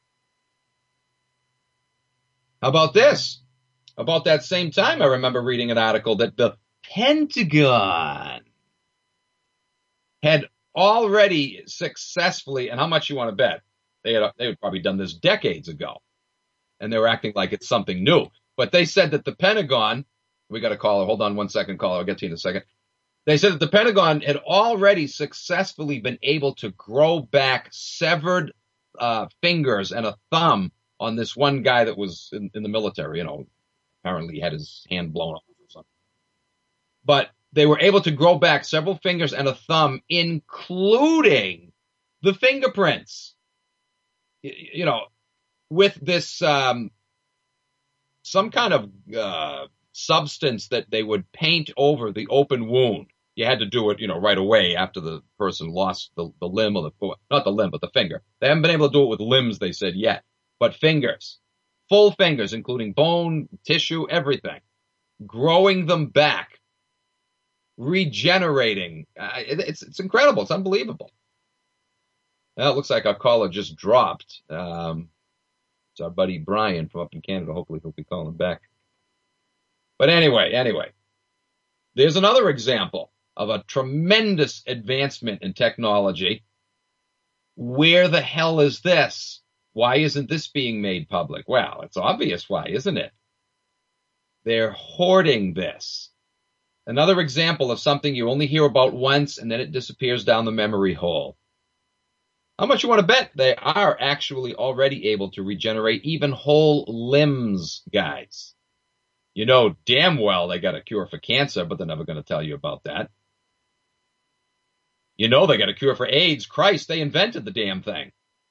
How about this? About that same time, I remember reading an article that the Pentagon had already successfully, and how much you want to bet? They had, they had probably done this decades ago, and they were acting like it's something new. But they said that the Pentagon, we got a caller, hold on one second, caller, I'll get to you in a second. They said that the Pentagon had already successfully been able to grow back severed uh, fingers and a thumb on this one guy that was in, in the military, you know, apparently he had his hand blown off or something. But they were able to grow back several fingers and a thumb, including the fingerprints. You, you know, with this, um, some kind of uh, substance that they would paint over the open wound. You had to do it, you know, right away after the person lost the, the limb or the, not the limb, but the finger. They haven't been able to do it with limbs, they said, yet. But fingers, full fingers, including bone, tissue, everything, growing them back, regenerating. Uh, it, it's, it's incredible. It's unbelievable. Well, it looks like our caller just dropped. Um, it's our buddy Brian from up in Canada. Hopefully he'll be calling back. But anyway, anyway, there's another example of a tremendous advancement in technology. Where the hell is this? Why isn't this being made public? Well, it's obvious why, isn't it? They're hoarding this. Another example of something you only hear about once and then it disappears down the memory hole. How much you want to bet they are actually already able to regenerate even whole limbs, guys? You know damn well they got a cure for cancer, but they're never going to tell you about that. You know they got a cure for AIDS. Christ, they invented the damn thing.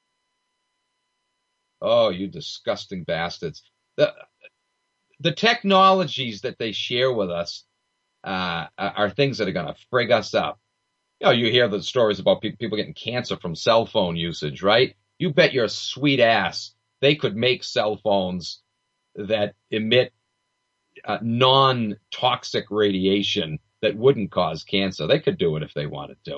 Oh, you disgusting bastards. The, the technologies that they share with us uh, are things that are going to frig us up. You know, you hear the stories about pe- people getting cancer from cell phone usage, right? You bet your sweet ass they could make cell phones that emit uh, non-toxic radiation that wouldn't cause cancer. They could do it if they wanted to.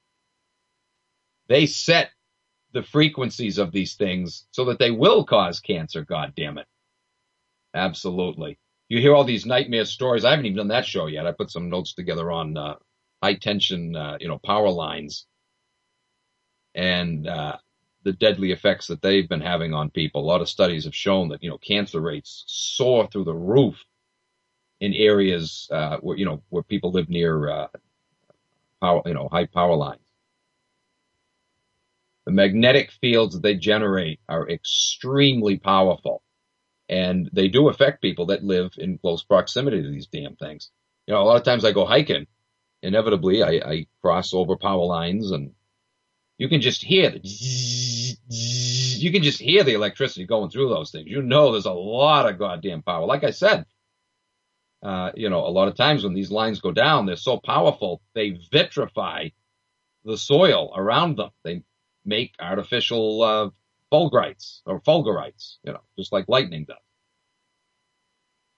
They set the frequencies of these things so that they will cause cancer, God damn it. Absolutely. You hear all these nightmare stories. I haven't even done that show yet. I put some notes together on uh, high tension, uh, you know, power lines and uh, the deadly effects that they've been having on people. A lot of studies have shown that, you know, cancer rates soar through the roof in areas uh, where, you know, where people live near uh, power, you know, high power lines. The magnetic fields that they generate are extremely powerful, and they do affect people that live in close proximity to these damn things. You know, a lot of times I go hiking, inevitably I, I cross over power lines, and you can just hear the zzz, zzz, you can just hear the electricity going through those things. You know, there's a lot of goddamn power. Like I said, uh, you know, a lot of times when these lines go down, they're so powerful they vitrify the soil around them. They make artificial uh, fulgurites or fulgurites, you know, just like lightning does.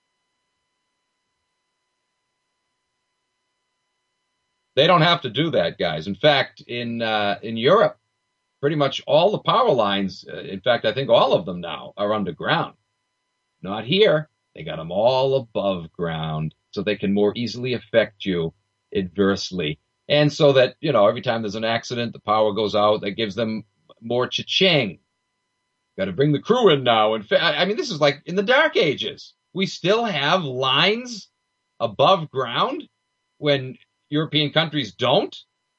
They don't have to do that, guys. In fact, in uh, in Europe, pretty much all the power lines, uh, in fact, I think all of them now are underground. Not here. They got them all above ground so they can more easily affect you adversely. And so that, you know, every time there's an accident, the power goes out, that gives them more cha-ching. Got to bring the crew in now. In fact, I mean, this is like in the Dark Ages. We still have lines above ground when European countries don't.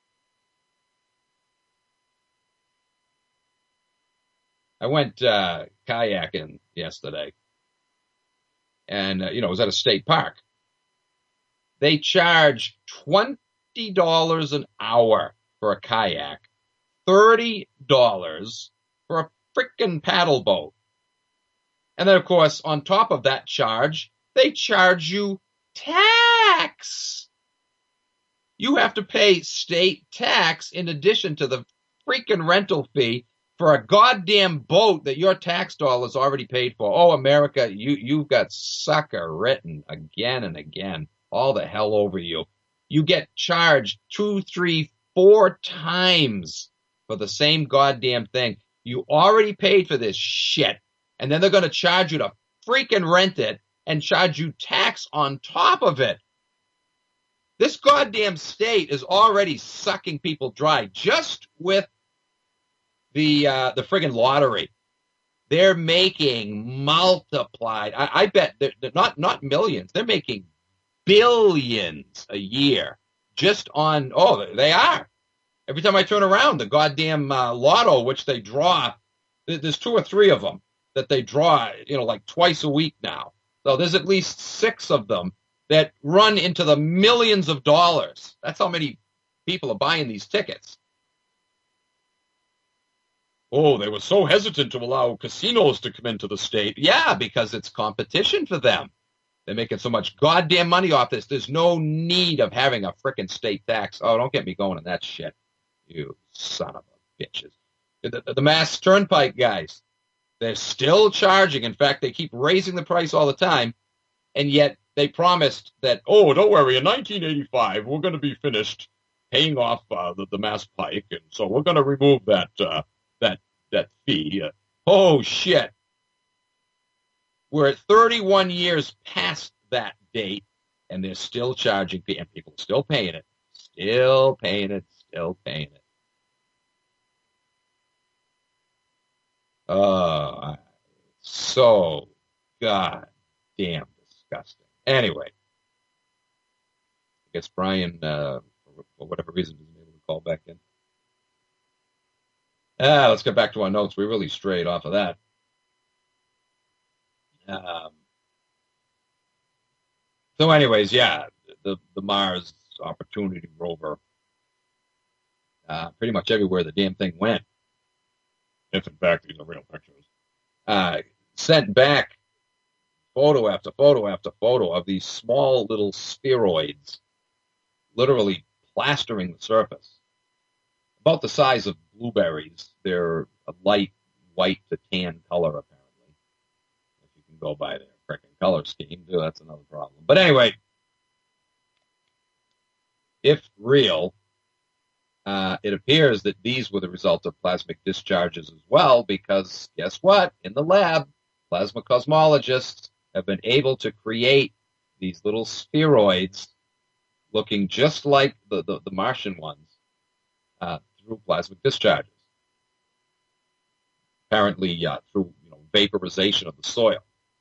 I went uh, kayaking yesterday, and, uh, you know, it was at a state park. They charge twenty dollars an hour for a kayak, thirty dollars for a frickin' paddle boat. And then, of course, on top of that charge, they charge you tax. You have to pay state tax in addition to the freaking rental fee for a goddamn boat that your tax dollars already paid for. Oh, America, you, you've got sucker written again and again, all the hell over you. You get charged two, three, four times for the same goddamn thing. You already paid for this shit, and then they're going to charge you to freaking rent it and charge you tax on top of it. This goddamn state is already sucking people dry just with the uh, the friggin' lottery. They're making multiplied. I, I bet they're, they're not not millions. They're making billions a year just on. Oh, they are. Every time I turn around, the goddamn uh, lotto, which they draw, there's two or three of them that they draw, you know, like twice a week now. So there's at least six of them that run into the millions of dollars. That's how many people are buying these tickets. Oh, they were so hesitant to allow casinos to come into the state. Yeah, because it's competition for them. They're making so much goddamn money off this. There's no need of having a frickin' state tax. Oh, don't get me going on that shit. You son of a bitches. The, the, the Mass Turnpike guys, they're still charging. In fact, they keep raising the price all the time. And yet they promised that, oh, don't worry, in nineteen eighty-five, we're going to be finished paying off uh, the, the Mass Pike. And so we're going to remove that, uh, that, that fee. Uh, oh, shit. We're at thirty-one years past that date, and they're still charging, and people are still paying it. Still paying it. Still paying it. Oh, so goddamn disgusting. Anyway, I guess Brian, uh, for whatever reason, isn't able to call back in. Ah, let's get back to our notes. We really strayed off of that. Um, so anyways, yeah, the, the Mars Opportunity rover, uh, pretty much everywhere the damn thing went, if in fact these are real pictures, uh, sent back photo after photo after photo of these small little spheroids literally plastering the surface. About the size of blueberries. They're a light white to tan color, apparently. If you can go by their frickin' color scheme, too, that's another problem. But anyway, if real, uh, it appears that these were the result of plasmic discharges as well, because guess what? In the lab, plasma cosmologists have been able to create these little spheroids looking just like the, the, the Martian ones uh, through plasmic discharges. Apparently uh, through you know, vaporization of the soil.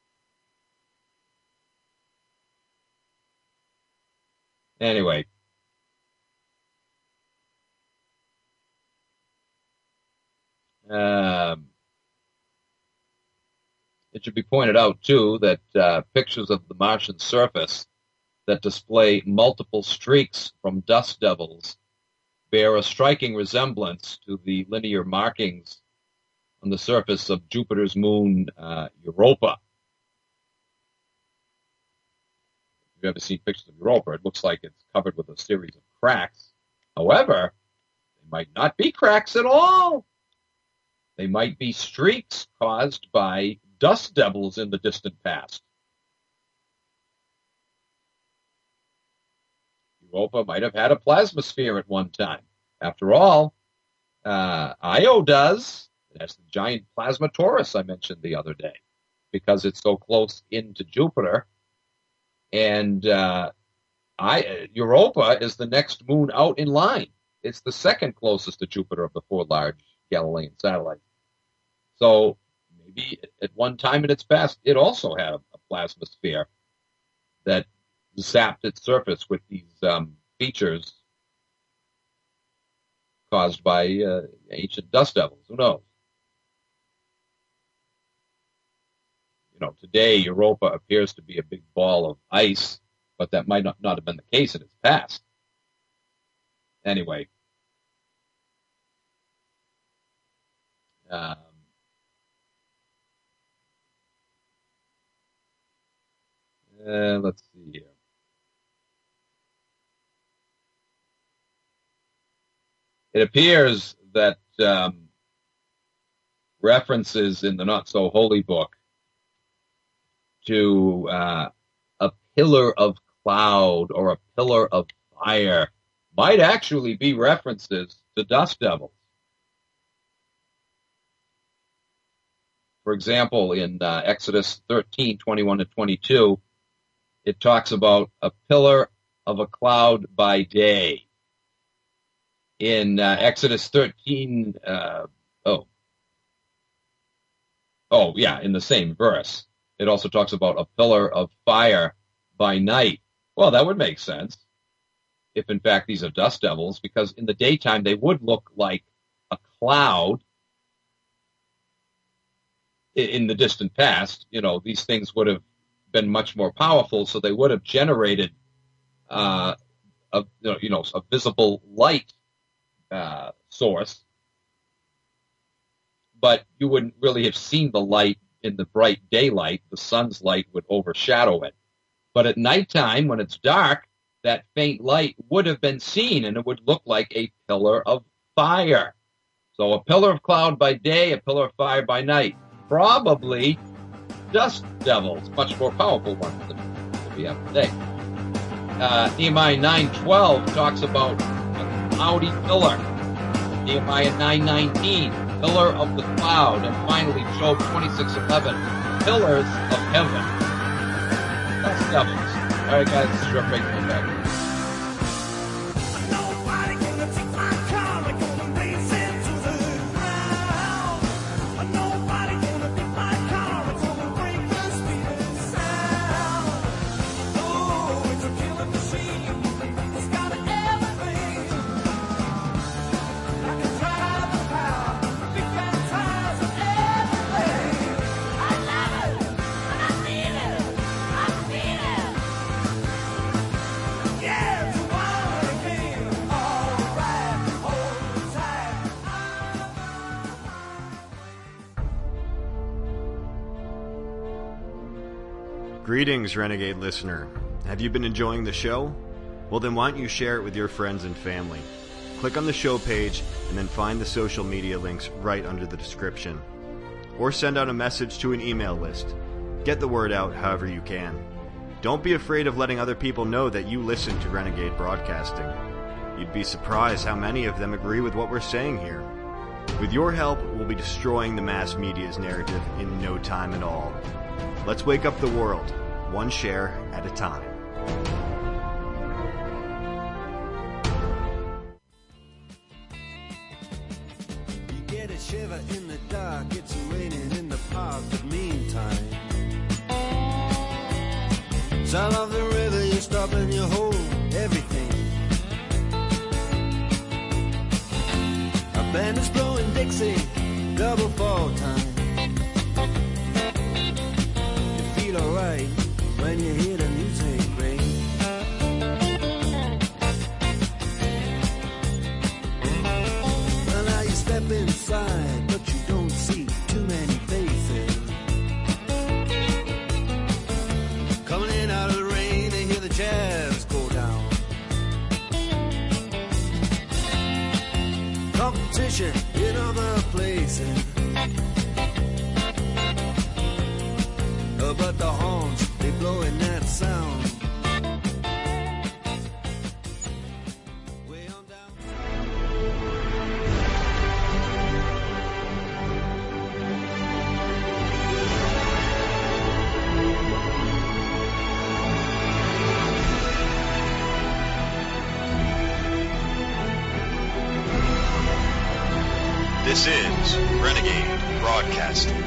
Anyway. Um, it should be pointed out, too, that uh, pictures of the Martian surface that display multiple streaks from dust devils bear a striking resemblance to the linear markings on the surface of Jupiter's moon, uh, Europa. If you've ever seen pictures of Europa, it looks like it's covered with a series of cracks. However, they might not be cracks at all. They might be streaks caused by dust devils in the distant past. Europa might have had a plasma sphere at one time. After all, uh, Io does. That's the giant plasma torus I mentioned the other day, because it's so close into Jupiter. And uh, I, Europa is the next moon out in line. It's the second closest to Jupiter of the four large Galilean satellites. So maybe at one time in its past, it also had a, a plasma sphere that zapped its surface with these um, features caused by uh, ancient dust devils. Who knows? You know, today Europa appears to be a big ball of ice, but that might not, not have been the case in its past. Anyway, um, uh, let's see here. It appears that um, references in the Not So Holy book to uh, a pillar of cloud or a pillar of fire might actually be references to dust devils. For example, in uh, Exodus thirteen, twenty-one to twenty-two, it talks about a pillar of a cloud by day. In uh, Exodus thirteen, uh, oh, oh yeah, in the same verse, it also talks about a pillar of fire by night. Well, that would make sense if, in fact, these are dust devils, because in the daytime they would look like a cloud. In the distant past, you know, these things would have been much more powerful, so they would have generated uh, a, you know, a visible light uh, source, but you wouldn't really have seen the light in the bright daylight. The sun's light would overshadow it. But at nighttime, when it's dark, that faint light would have been seen, and it would look like a pillar of fire. So a pillar of cloud by day, a pillar of fire by night. Probably dust devils, much more powerful ones than what we have today. Uh, Nehemiah nine twelve talks about a cloudy pillar. Nehemiah nine nineteen, pillar of the cloud. And finally, Job twenty-six eleven, pillars of heaven. Dust devils. All right, guys, this is your break. Come back. Greetings, Renegade listener. Have you been enjoying the show? Well, then why don't you share it with your friends and family? Click on the show page and then find the social media links right under the description. Or send out a message to an email list. Get the word out however you can. Don't be afraid of letting other people know that you listen to Renegade Broadcasting. You'd be surprised how many of them agree with what we're saying here. With your help, we'll be destroying the mass media's narrative in no time at all. Let's wake up the world, one share at a time. You get a shiver in the dark, it's raining in the park, but meantime, sound of the river, you stop and you hold everything. A band is blowing Dixie, double fall time. Alright, when you hear the music ring. Well, now you step inside, but you don't see too many faces. Coming in out of the rain, they hear the jazz go down. Competition in other places. But the horns, they blowing that sound. This is Renegade Broadcasting.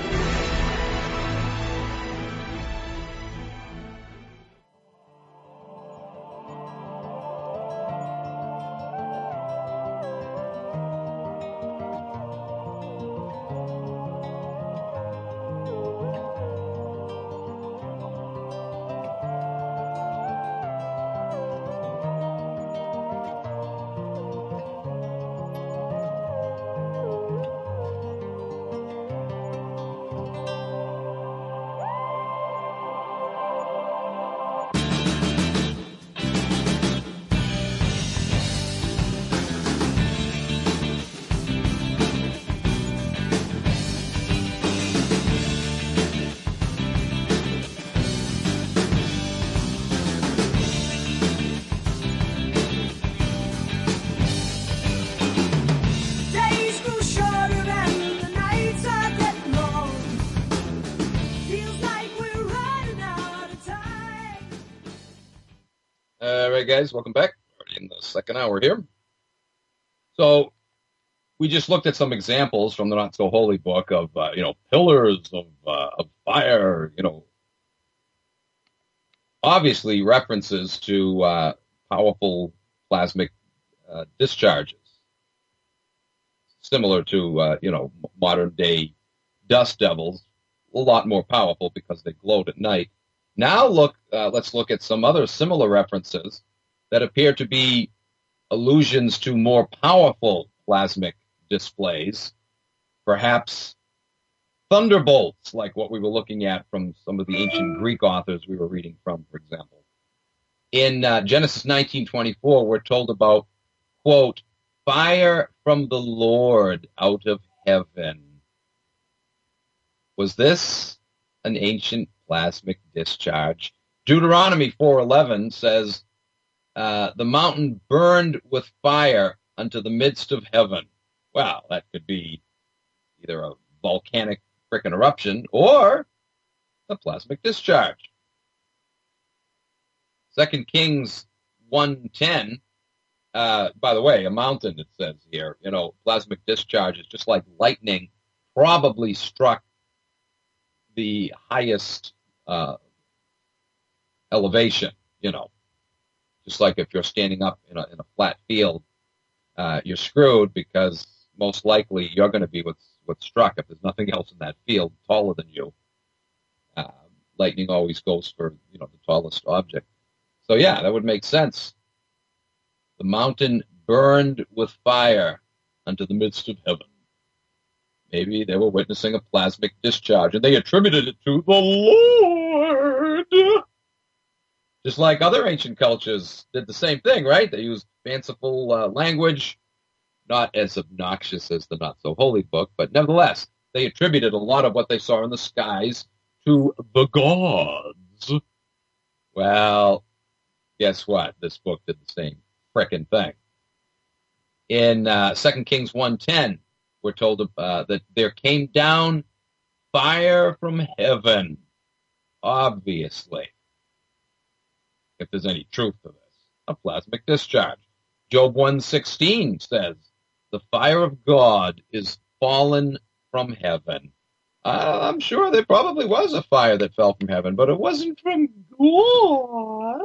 Days grew shorter and the nights are getting long. Feels like we're running out of time. All right, guys, welcome back. Already in the second hour here. So we just looked at some examples from the Not So Holy book of, uh, you know, pillars of uh, of fire, you know, obviously references to uh, powerful plasmic uh, discharges, similar to, uh, you know, modern day dust devils, a lot more powerful because they glowed at night. Now look, uh, let's look at some other similar references that appear to be allusions to more powerful plasmic displays, perhaps thunderbolts, like what we were looking at from some of the ancient Greek authors we were reading from, for example. In uh, Genesis nineteen twenty-four, we're told about, quote, fire from the Lord out of heaven. Was this an ancient plasmic discharge? Deuteronomy four eleven says, uh, the mountain burned with fire unto the midst of heaven. Well, that could be either a volcanic frickin' eruption or a plasmic discharge. Second Kings one ten, uh, by the way, a mountain, it says here, you know, plasmic discharge is just like lightning, probably struck the highest uh, elevation, you know. Just like if you're standing up in a, in a flat field, uh, you're screwed because most likely you're going to be what's, what's struck if there's nothing else in that field taller than you. Uh, lightning always goes for, you know, the tallest object. So yeah, that would make sense. The mountain burned with fire unto the midst of heaven. Maybe they were witnessing a plasmic discharge, and they attributed it to the Lord. Just like other ancient cultures did the same thing, right? They used fanciful uh, language, not as obnoxious as the Not So Holy book, but nevertheless, they attributed a lot of what they saw in the skies to the gods. Well, guess what? This book did the same frickin' thing. In uh, Second Kings one ten, we're told uh, that there came down fire from heaven, obviously, if there's any truth to this, a plasmic discharge. Job one sixteen says, the fire of God is fallen from heaven. Uh, I'm sure there probably was a fire that fell from heaven, but it wasn't from God.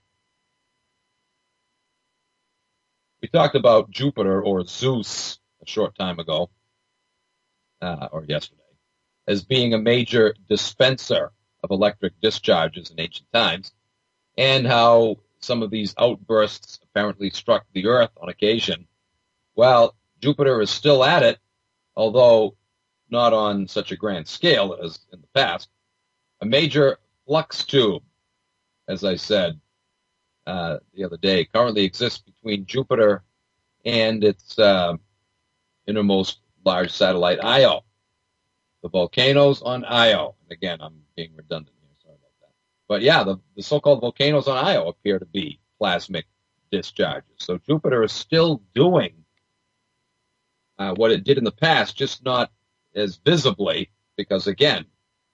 We talked about Jupiter, or Zeus, a short time ago, uh, or yesterday, as being a major dispenser of electric discharges in ancient times, and how some of these outbursts apparently struck the Earth on occasion. Well, Jupiter is still at it, although not on such a grand scale as in the past. A major flux tube, as I said uh, the other day, currently exists between Jupiter and its uh, innermost large satellite, Io. The volcanoes on Io. And again, I'm being redundant here. Sorry about that. But yeah, the, the so-called volcanoes on Io appear to be plasmic discharges. So Jupiter is still doing uh, what it did in the past, just not as visibly, because again,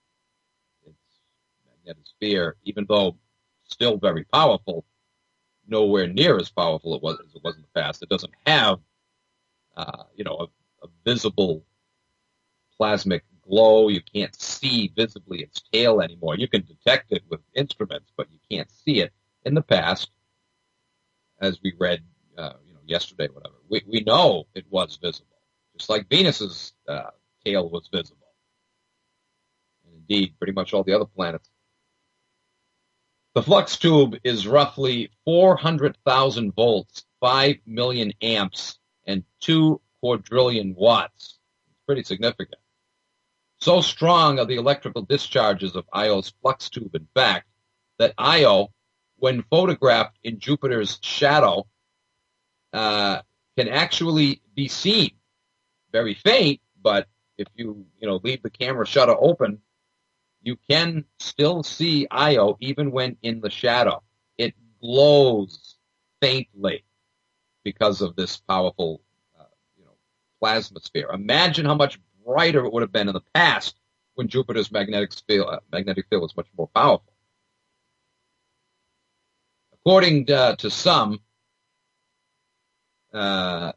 its magnetosphere, even though still very powerful, nowhere near as powerful it was as it was in the past. It doesn't have, uh, you know, a, a visible plasmic glow. You can't see visibly its tail anymore. You can detect it with instruments, but you can't see it. In the past, as we read, uh, you know, yesterday, whatever, we, we know it was visible, just like Venus's uh, tail was visible, and indeed, pretty much all the other planets. The flux tube is roughly four hundred thousand volts, five million amps, and two quadrillion watts. It's pretty significant. So strong are the electrical discharges of Io's flux tube, in fact, that Io, when photographed in Jupiter's shadow, uh, can actually be seen. Very faint, but if you, you know, leave the camera shutter open, you can still see Io even when in the shadow. It glows faintly because of this powerful, uh, you know, plasma sphere. Imagine how much brighter it would have been in the past when Jupiter's magnetic field, uh, magnetic field was much more powerful. According uh, to some, uh,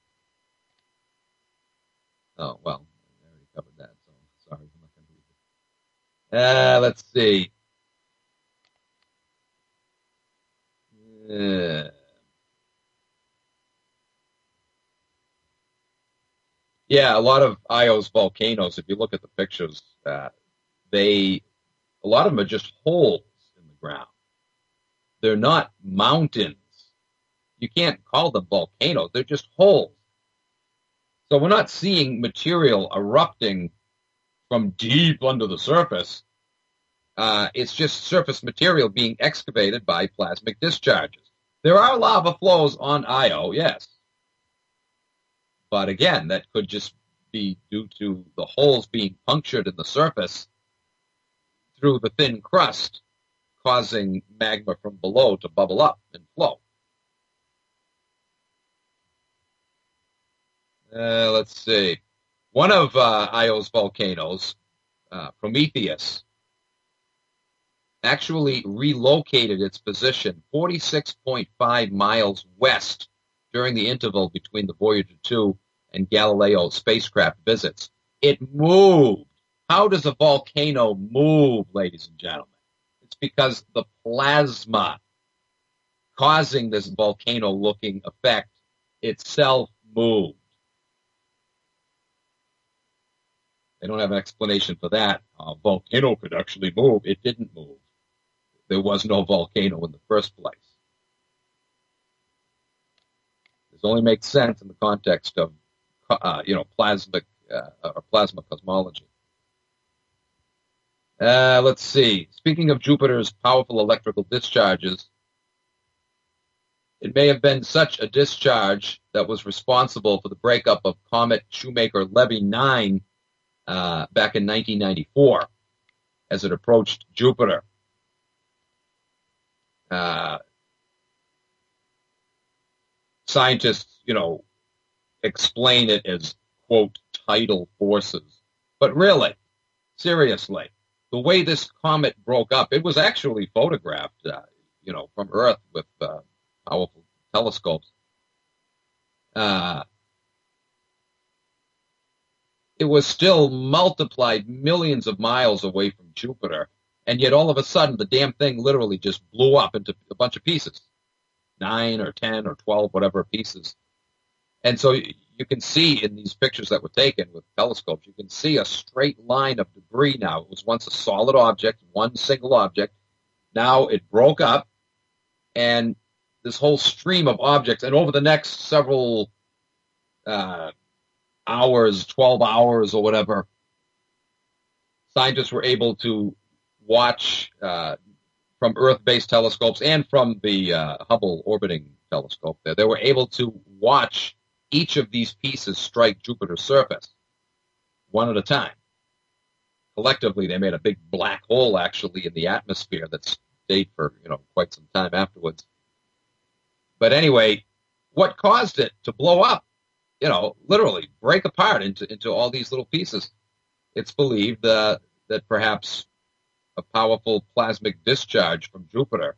oh, well, I already covered that, so sorry, I'm not going to read it. Uh, let's see. Uh, yeah, a lot of Io's volcanoes, if you look at the pictures, uh, they, a lot of them are just holes in the ground. They're not mountains. You can't call them volcanoes. They're just holes. So we're not seeing material erupting from deep under the surface. Uh, it's just surface material being excavated by plasmic discharges. There are lava flows on Io, yes. But again, that could just be due to the holes being punctured in the surface through the thin crust, causing magma from below to bubble up and flow. Uh, let's see. One of uh, Io's volcanoes, uh, Prometheus, actually relocated its position forty-six point five miles west during the interval between the Voyager two and Galileo spacecraft visits. It moved. How does a volcano move, ladies and gentlemen? It's because the plasma causing this volcano-looking effect itself moved. They don't have an explanation for that. A volcano could actually move. It didn't move. There was no volcano in the first place. This only makes sense in the context of, uh, you know, plasmic uh, or plasma cosmology. Uh, let's see. Speaking of Jupiter's powerful electrical discharges, it may have been such a discharge that was responsible for the breakup of Comet Shoemaker-Levy nine uh, back in nineteen ninety-four as it approached Jupiter. Uh, scientists, you know, explain it as, quote, tidal forces. But really, seriously, the way this comet broke up, it was actually photographed, uh, you know, from Earth with uh, powerful telescopes. Uh, it was still multiplied millions of miles away from Jupiter, and yet all of a sudden the damn thing literally just blew up into a bunch of pieces, nine or ten or twelve, whatever pieces. And so you can see in these pictures that were taken with telescopes, you can see a straight line of debris now. It was once a solid object, one single object. Now it broke up, and this whole stream of objects, and over the next several uh, hours, twelve hours or whatever, scientists were able to watch uh, from Earth-based telescopes and from the uh, Hubble orbiting telescope there. They were able to watch each of these pieces strike Jupiter's surface, one at a time. Collectively, they made a big black hole, actually, in the atmosphere that stayed for, you know, quite some time afterwards. But anyway, what caused it to blow up? You know, literally break apart into, into all these little pieces. It's believed uh, that perhaps a powerful plasmic discharge from Jupiter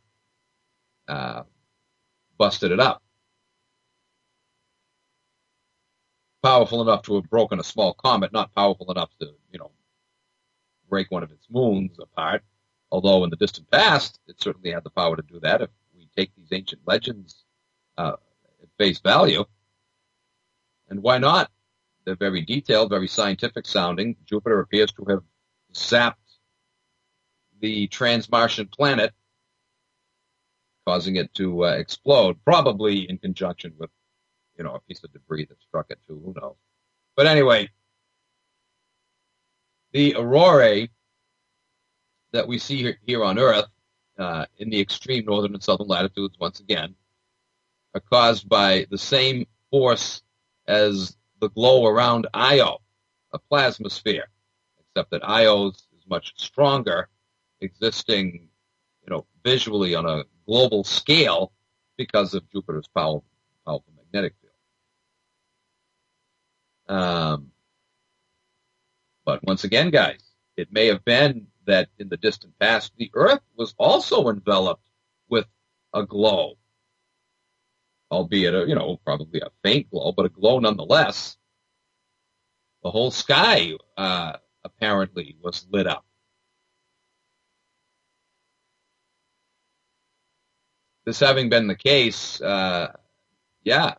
uh, busted it up. powerful enough to have broken a small comet, not powerful enough to, you know, break one of its moons apart. Although in the distant past, it certainly had the power to do that if we take these ancient legends uh, at face value. And why not? They're very detailed, very scientific sounding. Jupiter appears to have zapped the trans-Martian planet, causing it to uh, explode, probably in conjunction with, you know, a piece of debris that struck it too. Who knows? But anyway, the aurorae that we see here, here on Earth, uh, in the extreme northern and southern latitudes, once again, are caused by the same force as the glow around Io, a plasma sphere, except that Io's is much stronger, existing, you know, visually on a global scale because of Jupiter's powerful, powerful magnetic field. Um, but once again, guys, it may have been that in the distant past, the Earth was also enveloped with a glow, albeit a, you know, probably a faint glow, but a glow nonetheless. The whole sky uh, apparently was lit up. This having been the case, uh, yeah,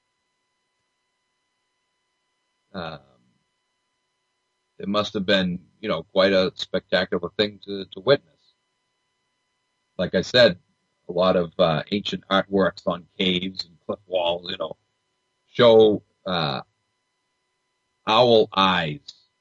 um, it must have been, you know, quite a spectacular thing to, to witness. Like I said, a lot of uh, ancient artworks on caves and cliff walls, you know, show uh, owl eyes.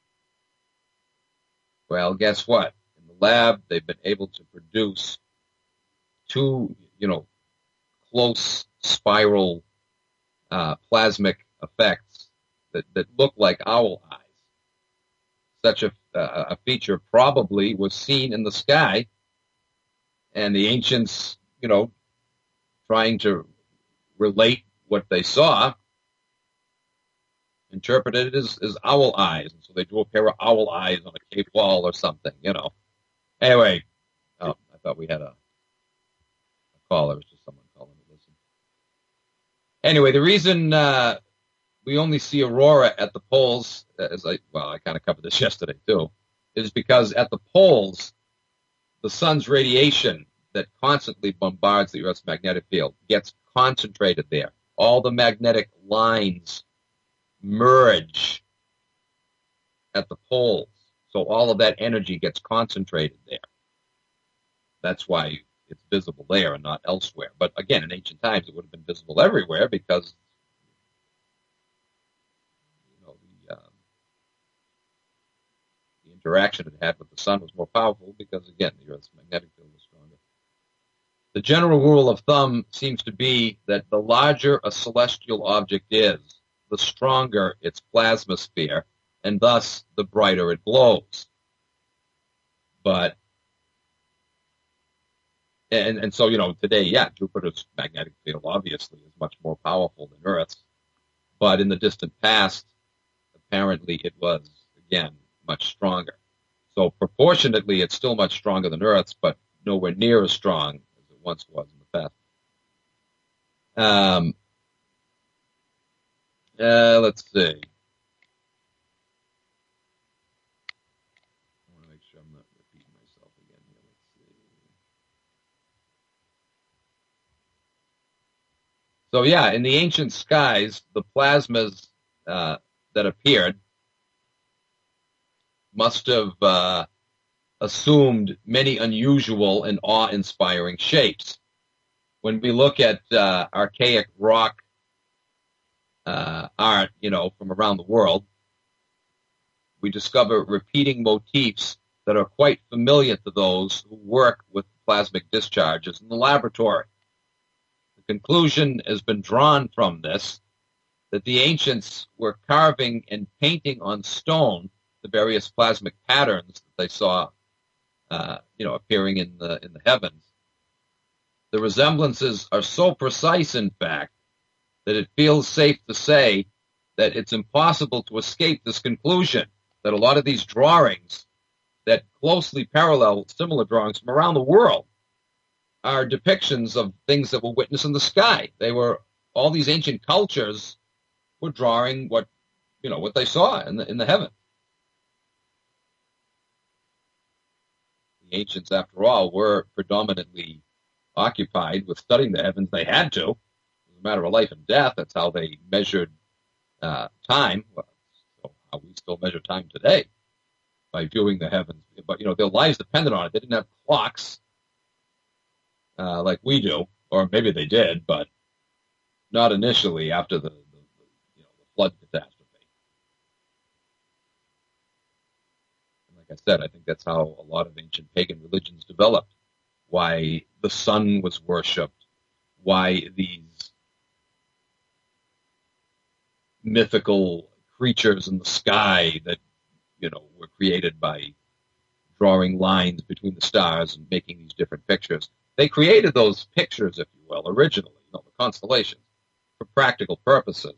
Well, guess what? In the lab, they've been able to produce two, you know, close spiral uh, plasmic effects that, that look like owl eyes. Such a, uh, a feature probably was seen in the sky, and the ancients, you know, trying to relate what they saw, interpreted it as, as owl eyes. And so they drew a pair of owl eyes on a cave wall or something, you know. Anyway, oh, I thought we had a, a call. It was just someone calling to listen. Anyway, the reason uh, we only see aurora at the poles, as I, well, I kind of covered this yesterday too, is because at the poles, the sun's radiation that constantly bombards the Earth's magnetic field gets concentrated there. All the magnetic lines merge at the poles. So all of that energy gets concentrated there. That's why it's visible there and not elsewhere. But again, in ancient times, it would have been visible everywhere because, you know, the, um, the interaction it had with the sun was more powerful because, again, the Earth's magnetic field was stronger. The general rule of thumb seems to be that the larger a celestial object is, the stronger its plasma sphere, and thus the brighter it glows. But, and, and so, you know, today, yeah, Jupiter's magnetic field obviously is much more powerful than Earth's. But in the distant past, apparently it was, again, much stronger. So proportionately, it's still much stronger than Earth's, but nowhere near as strong as it once was in the past. Um, uh, let's see. I want to make sure I'm not repeating myself again here. Let's see. So yeah, in the ancient skies, the plasmas uh, that appeared must have uh, assumed many unusual and awe-inspiring shapes. When we look at uh, archaic rock uh, art, you know, from around the world, we discover repeating motifs that are quite familiar to those who work with plasmic discharges in the laboratory. The conclusion has been drawn from this that the ancients were carving and painting on stone the various plasmic patterns that they saw, uh, you know, appearing in the in the heavens. The resemblances are so precise, in fact, that it feels safe to say that it's impossible to escape this conclusion, that a lot of these drawings that closely parallel similar drawings from around the world are depictions of things that were witnessed in the sky. They were, all these ancient cultures were drawing what you know, what they saw in the, in the heavens. The ancients, after all, were predominantly occupied with studying the heavens. They had to. It was a matter of life and death. That's how they measured uh, time. Well, so how we still measure time today, by viewing the heavens. But, you know, their lives depended on it. They didn't have clocks uh, like we do, or maybe they did, but not initially after the, the, the you know, the flood catastrophe. And like I said, I think that's how a lot of ancient pagan religions developed. Why the sun was worshipped, why these mythical creatures in the sky that, you know, were created by drawing lines between the stars and making these different pictures. They created those pictures, if you will, originally, you know, the constellations, for practical purposes,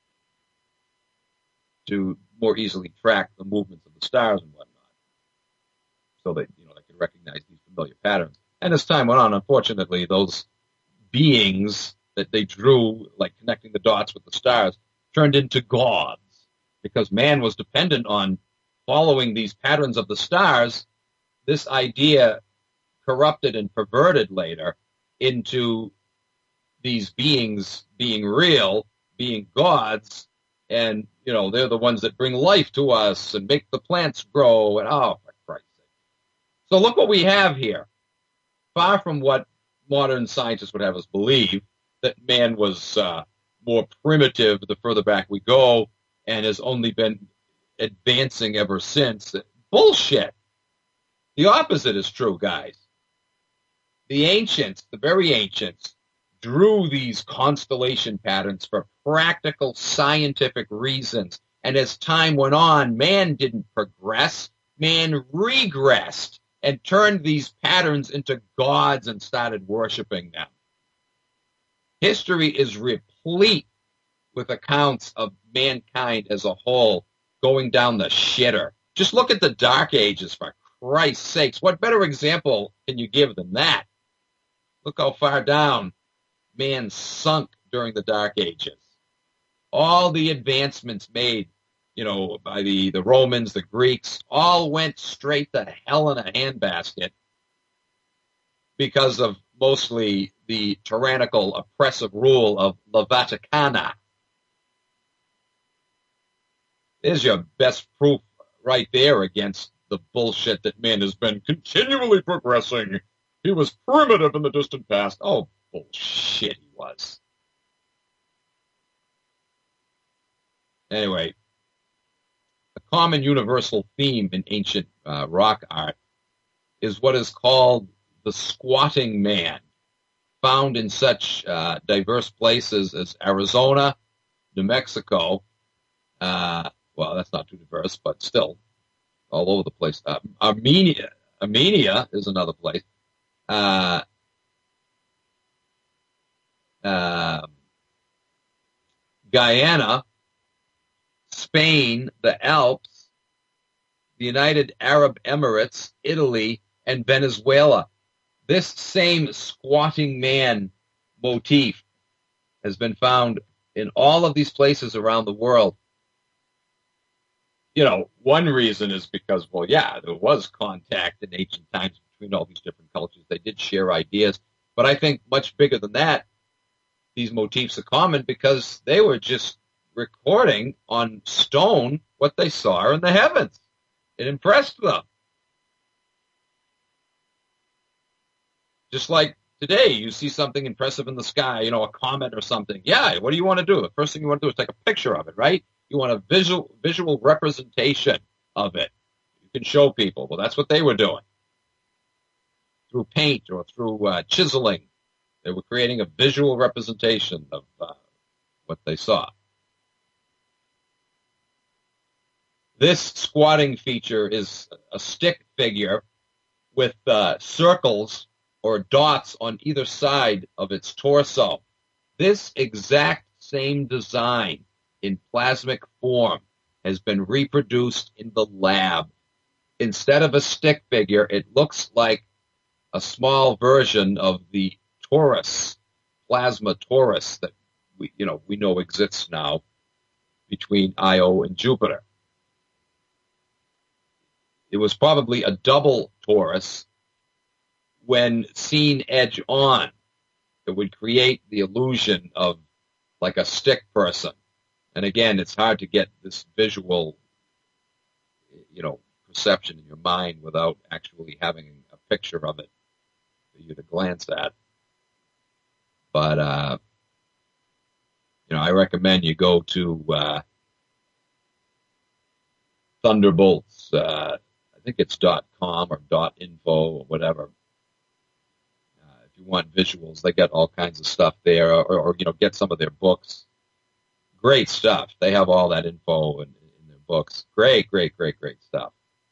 to more easily track the movements of the stars and whatnot, so that, you know, they could recognize these familiar patterns. And as time went on, unfortunately, those beings that they drew, like connecting the dots with the stars, turned into gods, because man was dependent on following these patterns of the stars. This idea corrupted and perverted later into these beings being real, being gods, and, you know, they're the ones that bring life to us and make the plants grow, and oh, for Christ's sake. So look what we have here. Far from what modern scientists would have us believe, that man was uh, more primitive the further back we go, and has only been advancing ever since. Bullshit. The opposite is true, guys. The ancients, the very ancients, drew these constellation patterns for practical scientific reasons. And as time went on, man didn't progress. Man regressed and turned these patterns into gods and started worshiping them. History is replete with accounts of mankind as a whole going down the shitter. Just look at the Dark Ages, for Christ's sakes. What better example can you give than that? Look how far down man sunk during the Dark Ages. All the advancements made, you know, by the, the Romans, the Greeks, all went straight to hell in a handbasket because of mostly the tyrannical, oppressive rule of La Vaticana. There's your best proof right there against the bullshit that man has been continually progressing. He was primitive in the distant past. Oh, bullshit he was. Anyway, a common universal theme in ancient uh, rock art is what is called the squatting man, found in such uh, diverse places as Arizona, New Mexico. Uh, well, that's not too diverse, but still all over the place. Uh, Armenia, Armenia is another place. Uh, uh, Guyana, Spain, the Alps, the United Arab Emirates, Italy, and Venezuela. This same squatting man motif has been found in all of these places around the world. You know, one reason is because, well, yeah, there was contact in ancient times between all these different cultures. They did share ideas. But I think much bigger than that, these motifs are common because they were just recording on stone what they saw in the heavens. It impressed them. Just like today, you see something impressive in the sky, you know, a comet or something. Yeah, what do you want to do? The first thing you want to do is take a picture of it, right? You want a visual visual representation of it. You can show people. Well, that's what they were doing. Through paint or through uh, chiseling, they were creating a visual representation of uh, what they saw. This squatting feature is a stick figure with uh, circles or dots on either side of its torso. This exact same design in plasmic form has been reproduced in the lab. Instead of a stick figure, it looks like a small version of the torus, plasma torus that we, you know, we know exists now. between Io and Jupiter. It was probably a double torus when seen edge on. It would create the illusion of like a stick person. And again, it's hard to get this visual, you know, perception in your mind without actually having a picture of it for you to glance at. But, uh, you know, I recommend you go to uh, Thunderbolts, uh, I think it's .com or .info or whatever. Uh, if you want visuals, they got all kinds of stuff there, or, or, you know, get some of their books. Great stuff. They have all that info in, in their books. Great, great, great, great stuff.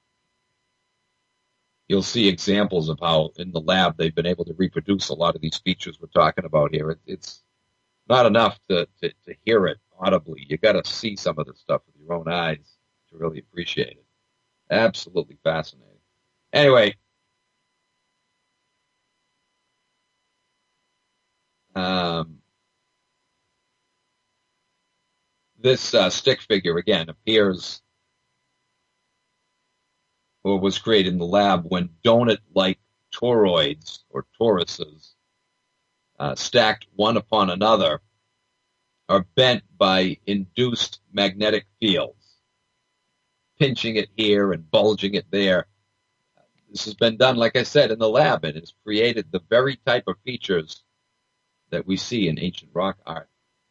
You'll see examples of how in the lab they've been able to reproduce a lot of these features we're talking about here. It, it's not enough to, to, to hear it audibly. You got to see some of this stuff with your own eyes to really appreciate it. Absolutely fascinating. Anyway, um, this uh, stick figure, again, appears or was created in the lab when donut-like toroids or toruses uh, stacked one upon another are bent by induced magnetic fields, pinching it here and bulging it there. This has been done, like I said, in the lab, and it's created the very type of features that we see in ancient rock art.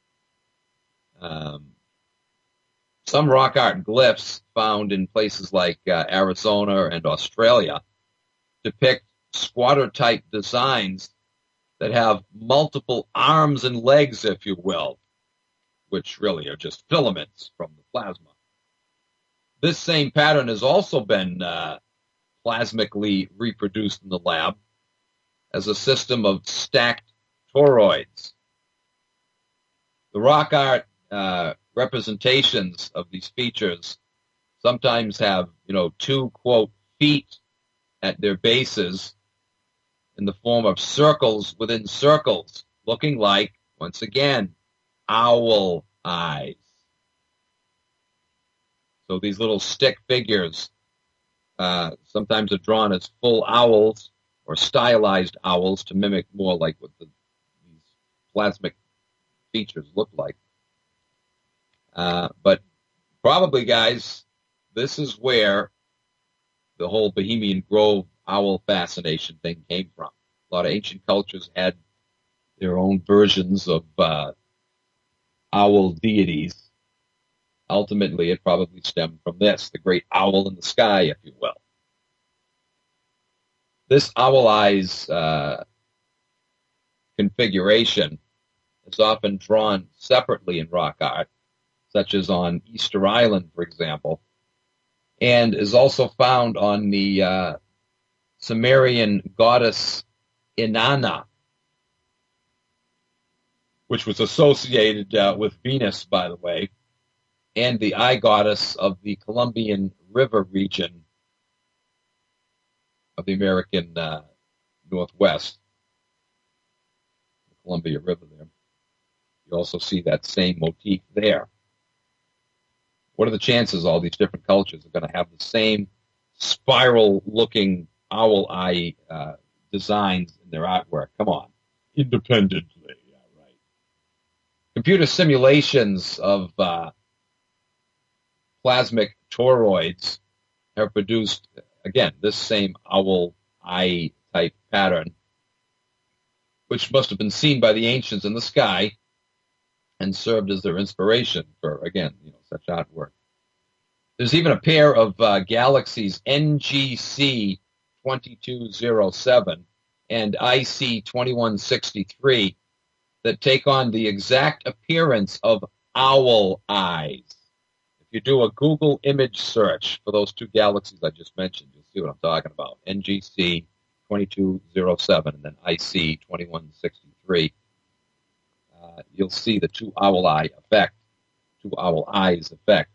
Um, some rock art glyphs found in places like uh, Arizona and Australia depict squatter-type designs that have multiple arms and legs, if you will, which really are just filaments from the plasma. This same pattern has also been uh, plasmically reproduced in the lab as a system of stacked toroids. The rock art uh, representations of these features sometimes have, you know, two, quote, feet at their bases in the form of circles within circles, looking like, once again, owl eyes. So these little stick figures uh, sometimes are drawn as full owls or stylized owls to mimic more like what the, these plasmic features look like. Uh, but probably, guys, this is where the whole Bohemian Grove owl fascination thing came from. A lot of ancient cultures had their own versions of uh, owl deities. Ultimately, it probably stemmed from this, the great owl in the sky, if you will. This owl eyes uh, configuration is often drawn separately in rock art, such as on Easter Island, for example, and is also found on the uh, Sumerian goddess Inanna, which was associated uh, with Venus, by the way, and the eye goddess of the Columbian River region of the American uh, Northwest, the Columbia River there. You also see that same motif there. What are the chances all these different cultures are going to have the same spiral-looking owl eye uh, designs in their artwork? Come on. Independently, yeah, right. Computer simulations of uh, plasmic toroids have produced, again, this same owl eye type pattern, which must have been seen by the ancients in the sky and served as their inspiration for, again, you know, such artwork. There's even a pair of uh, galaxies, N G C twenty-two oh seven and I C twenty-one sixty-three, that take on the exact appearance of owl eyes. If you do a Google image search for those two galaxies I just mentioned, you'll see what I'm talking about. N G C twenty-two oh seven and then I C twenty-one sixty-three. Uh, you'll see the two owl eye effect, two owl eyes effect.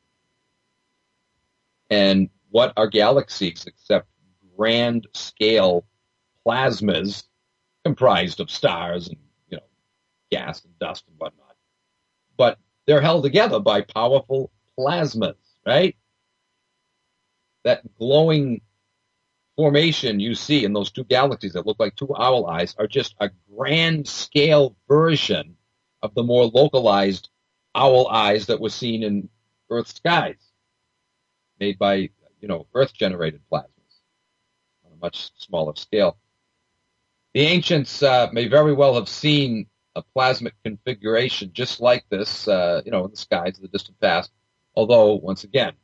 And what are galaxies except grand scale plasmas comprised of stars and, you know, gas and dust and whatnot? But they're held together by powerful plasmas, right? That glowing formation you see in those two galaxies that look like two owl eyes are just a grand scale version of the more localized owl eyes that were seen in Earth's skies, made by, you know, Earth-generated plasmas on a much smaller scale. The ancients uh, may very well have seen a plasmic configuration just like this, uh, you know, in the skies of the distant past, although, once again,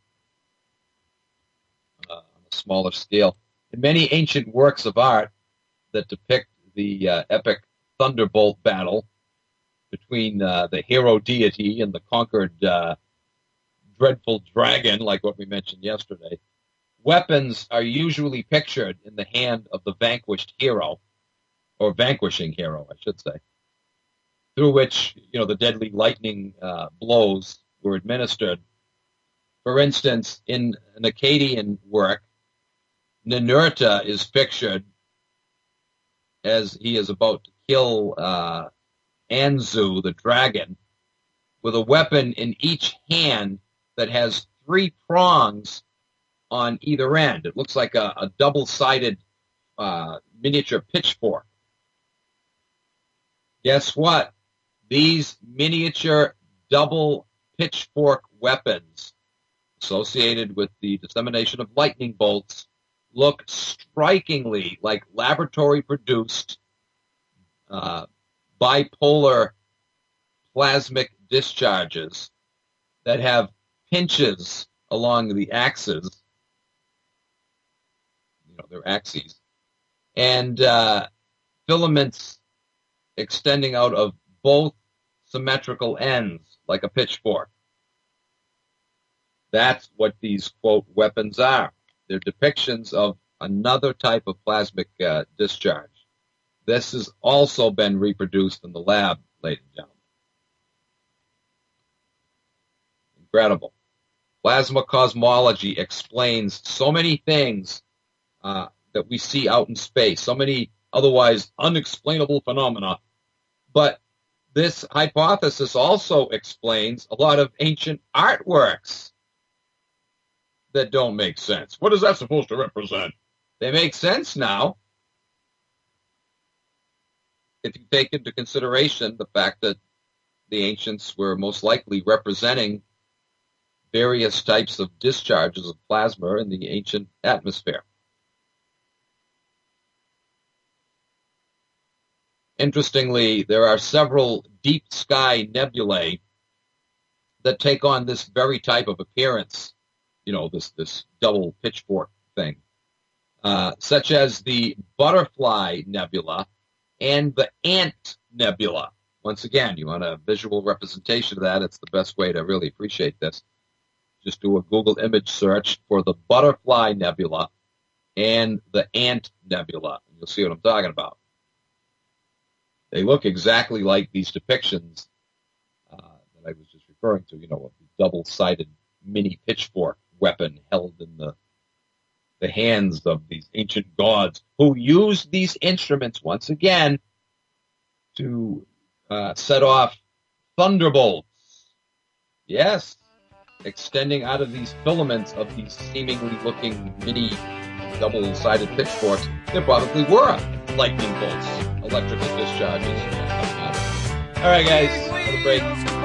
uh, on a smaller scale. In many ancient works of art that depict the uh, epic thunderbolt battle between uh, the hero deity and the conquered uh, dreadful dragon, like what we mentioned yesterday, weapons are usually pictured in the hand of the vanquished hero, or vanquishing hero, I should say, through which, you know, the deadly lightning uh, blows were administered. For instance, in an Akkadian work, Ninurta is pictured as he is about to kill uh, Anzu, the dragon, with a weapon in each hand that has three prongs on either end. It looks like a, a double-sided uh, miniature pitchfork. Guess what? These miniature double pitchfork weapons associated with the dissemination of lightning bolts look strikingly like laboratory-produced uh, bipolar plasmic discharges that have pinches along the axes, you know, their axes, and uh, filaments extending out of both symmetrical ends like a pitchfork. That's what these, quote, weapons are. They're depictions of another type of plasmic uh, discharge. This has also been reproduced in the lab, ladies and gentlemen. Incredible. Plasma cosmology explains so many things uh, that we see out in space, so many otherwise unexplainable phenomena. But this hypothesis also explains a lot of ancient artworks that don't make sense. What is that supposed to represent? They make sense now if you take into consideration the fact that the ancients were most likely representing various types of discharges of plasma in the ancient atmosphere. Interestingly, there are several deep sky nebulae that take on this very type of appearance, you know, this, this double pitchfork thing, uh, such as the Butterfly Nebula and the Ant Nebula. Once again, you want a visual representation of that, it's the best way to really appreciate this. Just do a Google image search for the Butterfly Nebula and the Ant Nebula, and you'll see what I'm talking about. They look exactly like these depictions uh, that I was just referring to, you know, of the double-sided mini pitchfork weapon held in the the hands of these ancient gods who used these instruments, once again, to uh, set off thunderbolts. Yes, extending out of these filaments of these seemingly looking mini double-sided pitchforks, there probably were lightning bolts, electrical discharges. All right, guys, little break.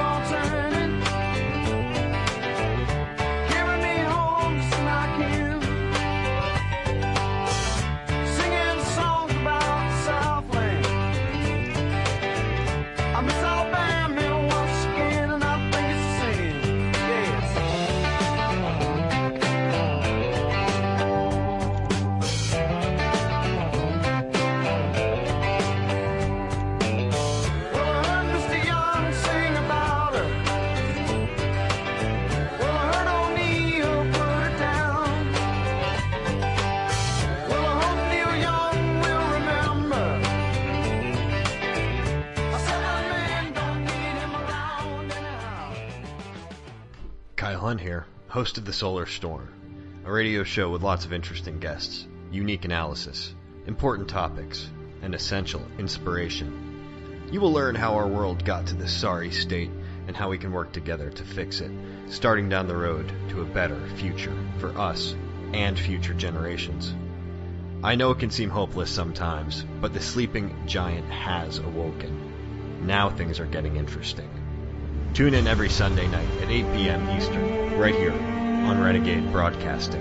Hunt here, host of The Solar Storm, a radio show with lots of interesting guests, unique analysis, important topics, and essential inspiration. You will learn how our world got to this sorry state and how we can work together to fix it, starting down the road to a better future for us and future generations. I know it can seem hopeless sometimes, but the sleeping giant has awoken. Now things are getting interesting. Tune in every Sunday night at eight p.m. Eastern, right here on Renegade Broadcasting.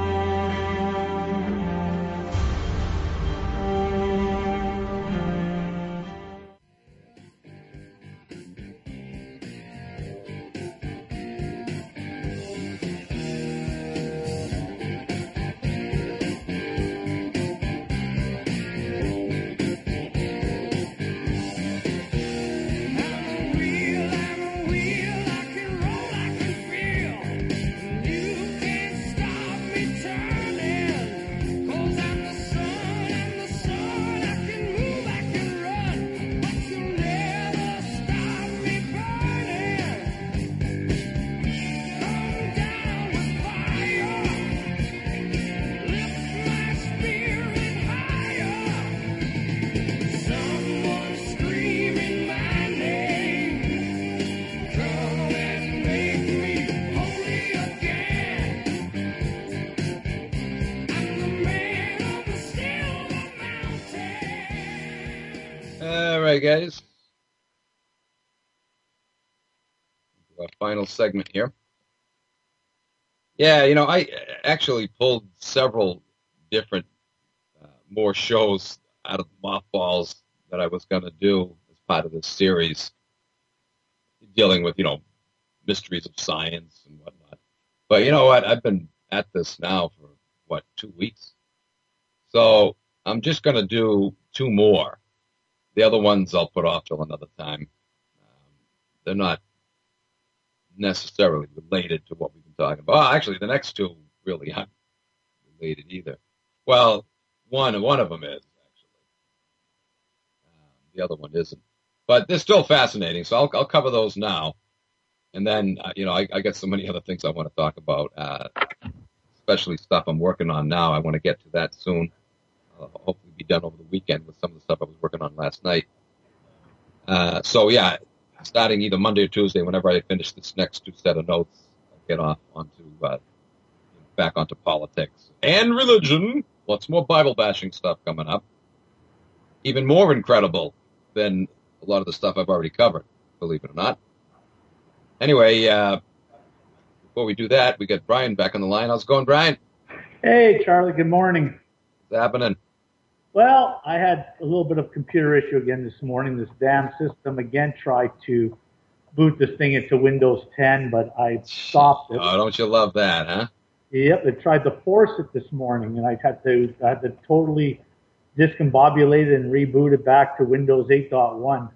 All right, guys. Our final segment here. Yeah, you know, I actually pulled several different uh, more shows out of the mothballs that I was going to do as part of this series, dealing with, you know, mysteries of science and whatnot. But you know what? I've been at this now for, what, two weeks? So I'm just going to do two more. The other ones I'll put off till another time. Um, they're not necessarily related to what we've been talking about. Well, actually, the next two really aren't related either. Well, one one of them is, actually. Um, the other one isn't. But they're still fascinating, so I'll, I'll cover those now. And then, uh, you know, I, I got so many other things I want to talk about, uh, especially stuff I'm working on now. I want to get to that soon. Uh, hopefully be done over the weekend with some of the stuff I was working on last night. Uh, so, yeah, starting either Monday or Tuesday, whenever I finish this next two set of notes, I'll get off onto uh, back onto politics and religion. Lots more Bible bashing stuff coming up. Even more incredible than a lot of the stuff I've already covered, believe it or not. Anyway, uh, before we do that, we got Brian back on the line. How's it going, Brian? Hey, Charlie. Good morning. What's happening? Well, I had a little bit of computer issue again this morning. This damn system again tried to boot this thing into Windows ten, but I stopped it. Oh, don't you love that, huh? Yep, it tried to force it this morning, and I had to I had to totally discombobulate it and reboot it back to Windows eight point one.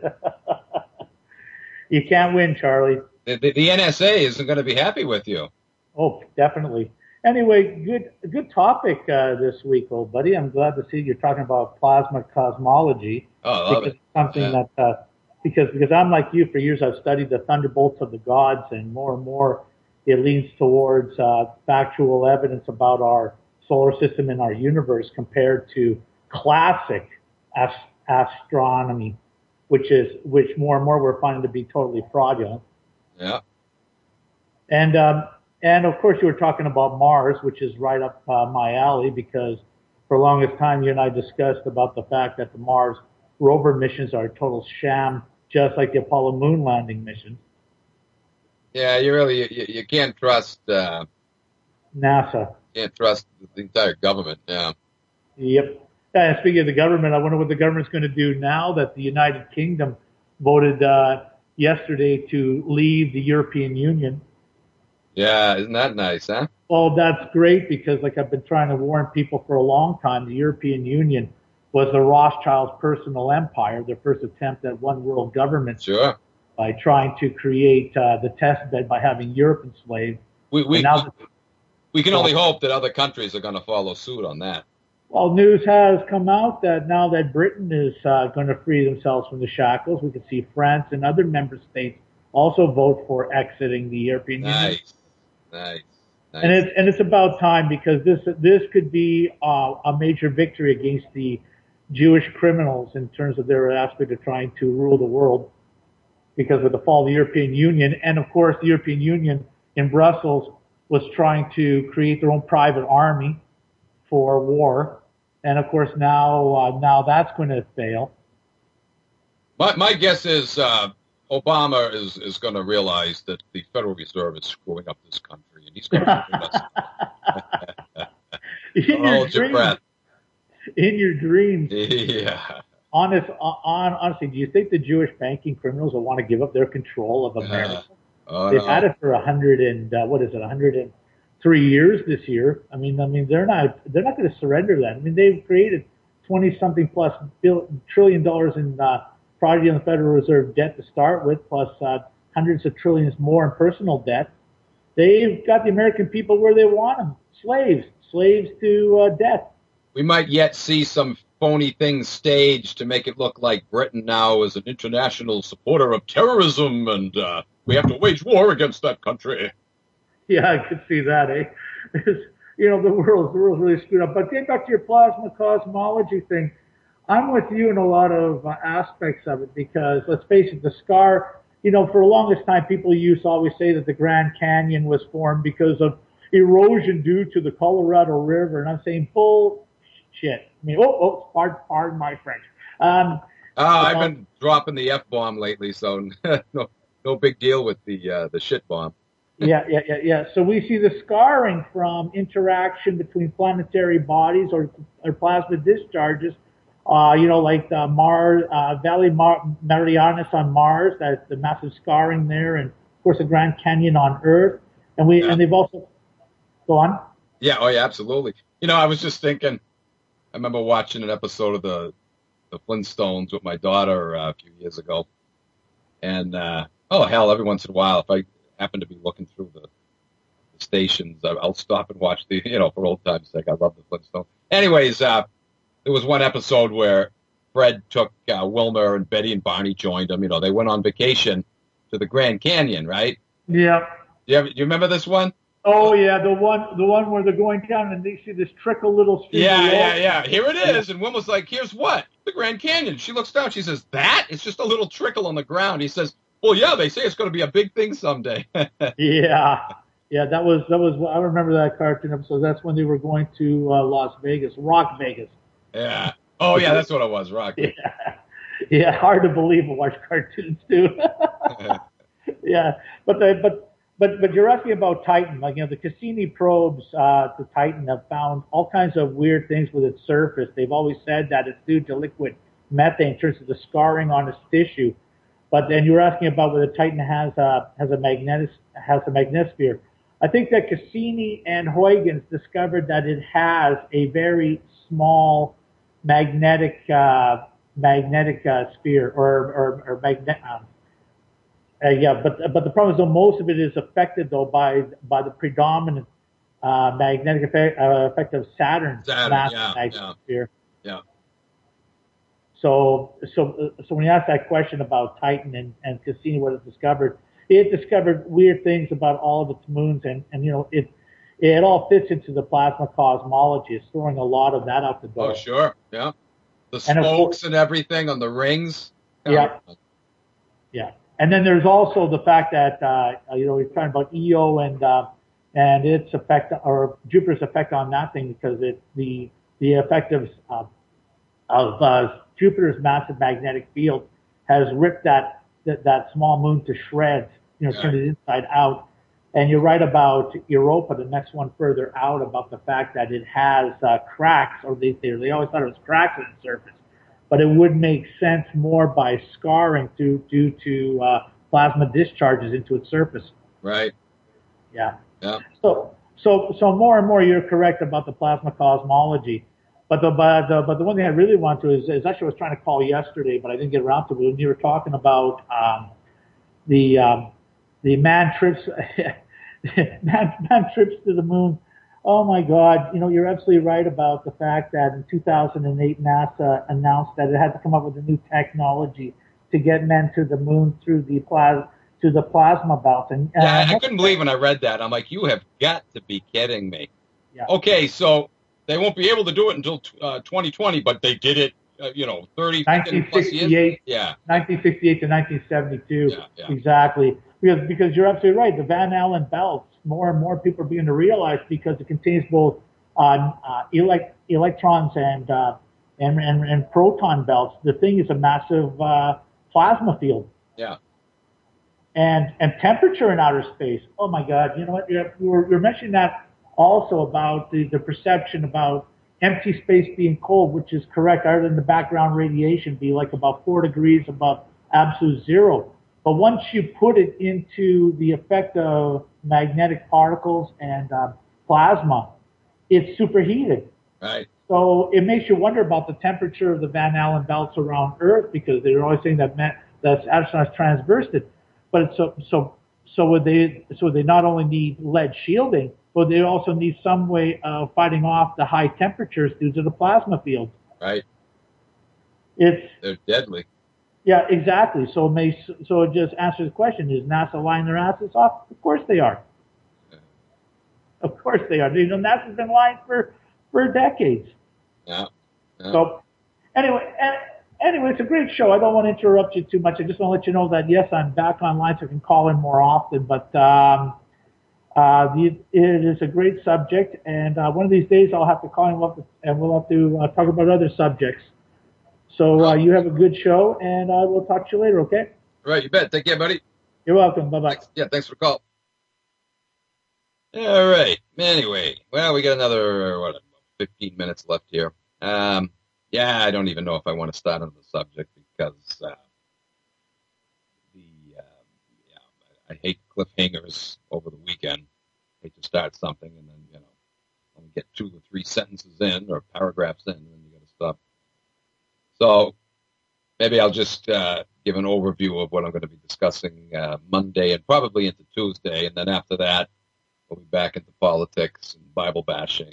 You can't win, Charlie. The, the, the N S A isn't going to be happy with you. Oh, definitely. Anyway, good good topic uh, this week, old buddy. I'm glad to see you're talking about plasma cosmology. Oh, I love because it. It's something Yeah. that uh, because because I'm like you. For years, I've studied the thunderbolts of the gods, and more and more it leans towards uh, factual evidence about our solar system and our universe compared to classic ast- astronomy, which is which more and more we're finding to be totally fraudulent. Yeah. And um, and of course, you were talking about Mars, which is right up uh, my alley, because for the longest time, you and I discussed about the fact that the Mars rover missions are a total sham, just like the Apollo moon landing missions. Yeah, you really you, you can't trust uh, NASA. can't trust the entire government. Yeah. Yep. And speaking of the government, I wonder what the government's going to do now that the United Kingdom voted uh, yesterday to leave the European Union. Yeah, isn't that nice, huh? Oh, that's great, because like I've been trying to warn people for a long time, the European Union was the Rothschilds' personal empire, their first attempt at one world government. Sure. By trying to create uh, the test bed by having Europe enslaved. We we And now, we can only hope that other countries are going to follow suit on that. well, news has come out that now that Britain is uh, going to free themselves from the shackles, we can see France and other member states also vote for exiting the European Union. Nice, nice, nice. And it's and it's about time, because this this could be uh, a major victory against the Jewish criminals in terms of their aspect of trying to rule the world. because with the fall of the European Union, and of course the European Union in Brussels was trying to create their own private army for war, and of course now uh, now that's going to fail. My, my guess is uh, Obama is, is going to realize that the Federal Reserve is screwing up this country, and he's going to us. In your Hold your dreams, breath. in your dreams. Yeah. Honest, on, honestly, do you think the Jewish banking criminals will want to give up their control of America? Uh, oh, They've no. had it for a hundred and uh, what is it, a hundred and three years this year. I mean, I mean, they're not they're not going to surrender that. I mean, they've created twenty something plus bill, trillion dollars in uh, fraudulent Federal Reserve debt to start with, plus uh, hundreds of trillions more in personal debt. They've got the American people where they want them, slaves, slaves to uh, debt. We might yet see some phony things staged to make it look like Britain now is an international supporter of terrorism, and uh, we have to wage war against that country. Yeah, I could see that, eh? It's, you know, the world's, the world's really screwed up. But getting back to your plasma cosmology thing, I'm with you in a lot of uh, aspects of it because, let's face it, the scar, you know, for the longest time, people used to always say that the Grand Canyon was formed because of erosion due to the Colorado River. And I'm saying bullshit. I mean, oh, oh, pardon, pardon my French. Um, Oh, I've been dropping the F-bomb lately, so no, no big deal with the uh, the shit bomb. yeah, yeah, yeah, yeah. So we see the scarring from interaction between planetary bodies or, or plasma discharges. Uh, you know, like the Mars, uh, Valley Mar- Marianas on Mars, that's the massive scarring there, and of course the Grand Canyon on Earth. And we Yeah. and they've also go on. Yeah, oh yeah, absolutely. You know, I was just thinking, I remember watching an episode of the the Flintstones with my daughter uh, a few years ago, and uh, oh hell, every once in a while, if I happen to be looking through the, the stations, I- I'll stop and watch the, you know, for old times' sake. I love the Flintstones. Anyways, uh, there was one episode where Fred took uh, Wilmer and Betty and Barney joined him. You know, they went on vacation to the Grand Canyon, right? Yeah. Do you, ever, do you remember this one? Oh yeah, the one the one where they're going down and they see this trickle little stream. Yeah, below. yeah, yeah. Here it is. And Wilma's like, here's what? The Grand Canyon. She looks down. She says, that? It's just a little trickle on the ground. He says, well, yeah, they say it's going to be a big thing someday. Yeah, yeah. That was that was. I remember that cartoon episode. That's when they were going to uh, Las Vegas, Rock Vegas. Yeah. Oh, yeah, that's what it was, Rock. Yeah, yeah. Hard to believe I watch cartoons too. Yeah, but the, but but but you're asking about Titan. Like, you know, the Cassini probes uh, to Titan have found all kinds of weird things with its surface. They've always said that it's due to liquid methane in terms of the scarring on its tissue. But then you were asking about whether Titan has a has a magnetic has a magnetosphere. I think that Cassini and Huygens discovered that it has a very small magnetic uh, magnetic uh, sphere or or, or magnet. Um, uh, yeah, but but the problem is though most of it is affected though by by the predominant uh, magnetic effect, uh, effect of Saturn's Saturn, massive yeah, magnetosphere. yeah. Yeah. So, so, so when you ask that question about Titan and, and Cassini, what it discovered, it discovered weird things about all of its moons, and, and you know, it, it all fits into the plasma cosmology. It's throwing a lot of that out the door. Oh, sure. Yeah. The And of spokes course- and everything on the rings. Yeah. Yeah. And then there's also the fact that, uh, you know, we're talking about E O and, uh, and its effect, or Jupiter's effect on that thing, because it, the, the effect of, uh, of, uh, Jupiter's massive magnetic field has ripped that, that, that small moon to shreds, you know, Yeah. turned it inside out. And you're right about Europa, the next one further out, about the fact that it has, uh, cracks, or they, they, they always thought it was cracks on the surface. But it would make sense more by scarring due, due to uh, plasma discharges into its surface. Right. Yeah. Yeah. So, so, so more and more you're correct about the plasma cosmology. But the, but the, but the one thing I really want to is, is actually I was trying to call yesterday, but I didn't get around to it when you were talking about um, the um, the man trips man, man trips to the moon. Oh my God! You know, you're absolutely right about the fact that in two thousand eight NASA announced that it had to come up with a new technology to get men to the moon through the plasma to the plasma belt. And uh, Yeah, I, I couldn't believe when I read that. I'm like, you have got to be kidding me. Yeah. Okay, so they won't be able to do it until uh, twenty twenty, but they did it uh, you know, thirty nineteen plus years. sixty-eight, Yeah, nineteen sixty-eight to nineteen seventy-two. Yeah, yeah. Exactly. Because, because you're absolutely right. The Van Allen belts, more and more people are beginning to realize because it contains both uh, uh, elect, electrons and, uh, and, and, and proton belts. The thing is a massive uh, plasma field. yeah, And, and temperature in outer space. Oh my God. You know what? You're, you're, you're mentioning that also about the, the perception about empty space being cold, which is correct, other than the background radiation be like about four degrees above absolute zero. But once you put it into the effect of magnetic particles and uh, plasma, it's superheated. right. So it makes you wonder about the temperature of the Van Allen belts around Earth, because they're always saying that ma- that astronauts transversed it. But it's so so so would they so they not only need lead shielding, but they also need some way of fighting off the high temperatures due to the plasma field. Right. It's They're deadly. yeah, exactly. So it may, so it just answers the question: is NASA lying their asses off? Of course they are. Of course they are. You know, NASA's been lying for for decades. Yeah. yeah. So anyway, anyway, it's a great show. I don't want to interrupt you too much. I just want to let you know that yes, I'm back online, so I can call in more often. But um, uh, the, it is a great subject, and uh, one of these days I'll have to call in up and we'll have to uh, talk about other subjects. So uh, you have a good show, and I will talk to you later. Okay? Right. You bet. Take care, buddy. You're welcome. Bye bye. Thanks. Yeah. Thanks for the call. All right. Anyway, well, we got another what, fifteen minutes left here. Um, yeah, I don't even know if I want to start on the subject because uh, the uh, yeah, I hate cliffhangers over the weekend. I hate to start something and then you know only get two or three sentences in or paragraphs in, and then you got to stop. So maybe I'll just uh, give an overview of what I'm going to be discussing uh, Monday and probably into Tuesday, and then after that. We'll be back into politics and Bible bashing.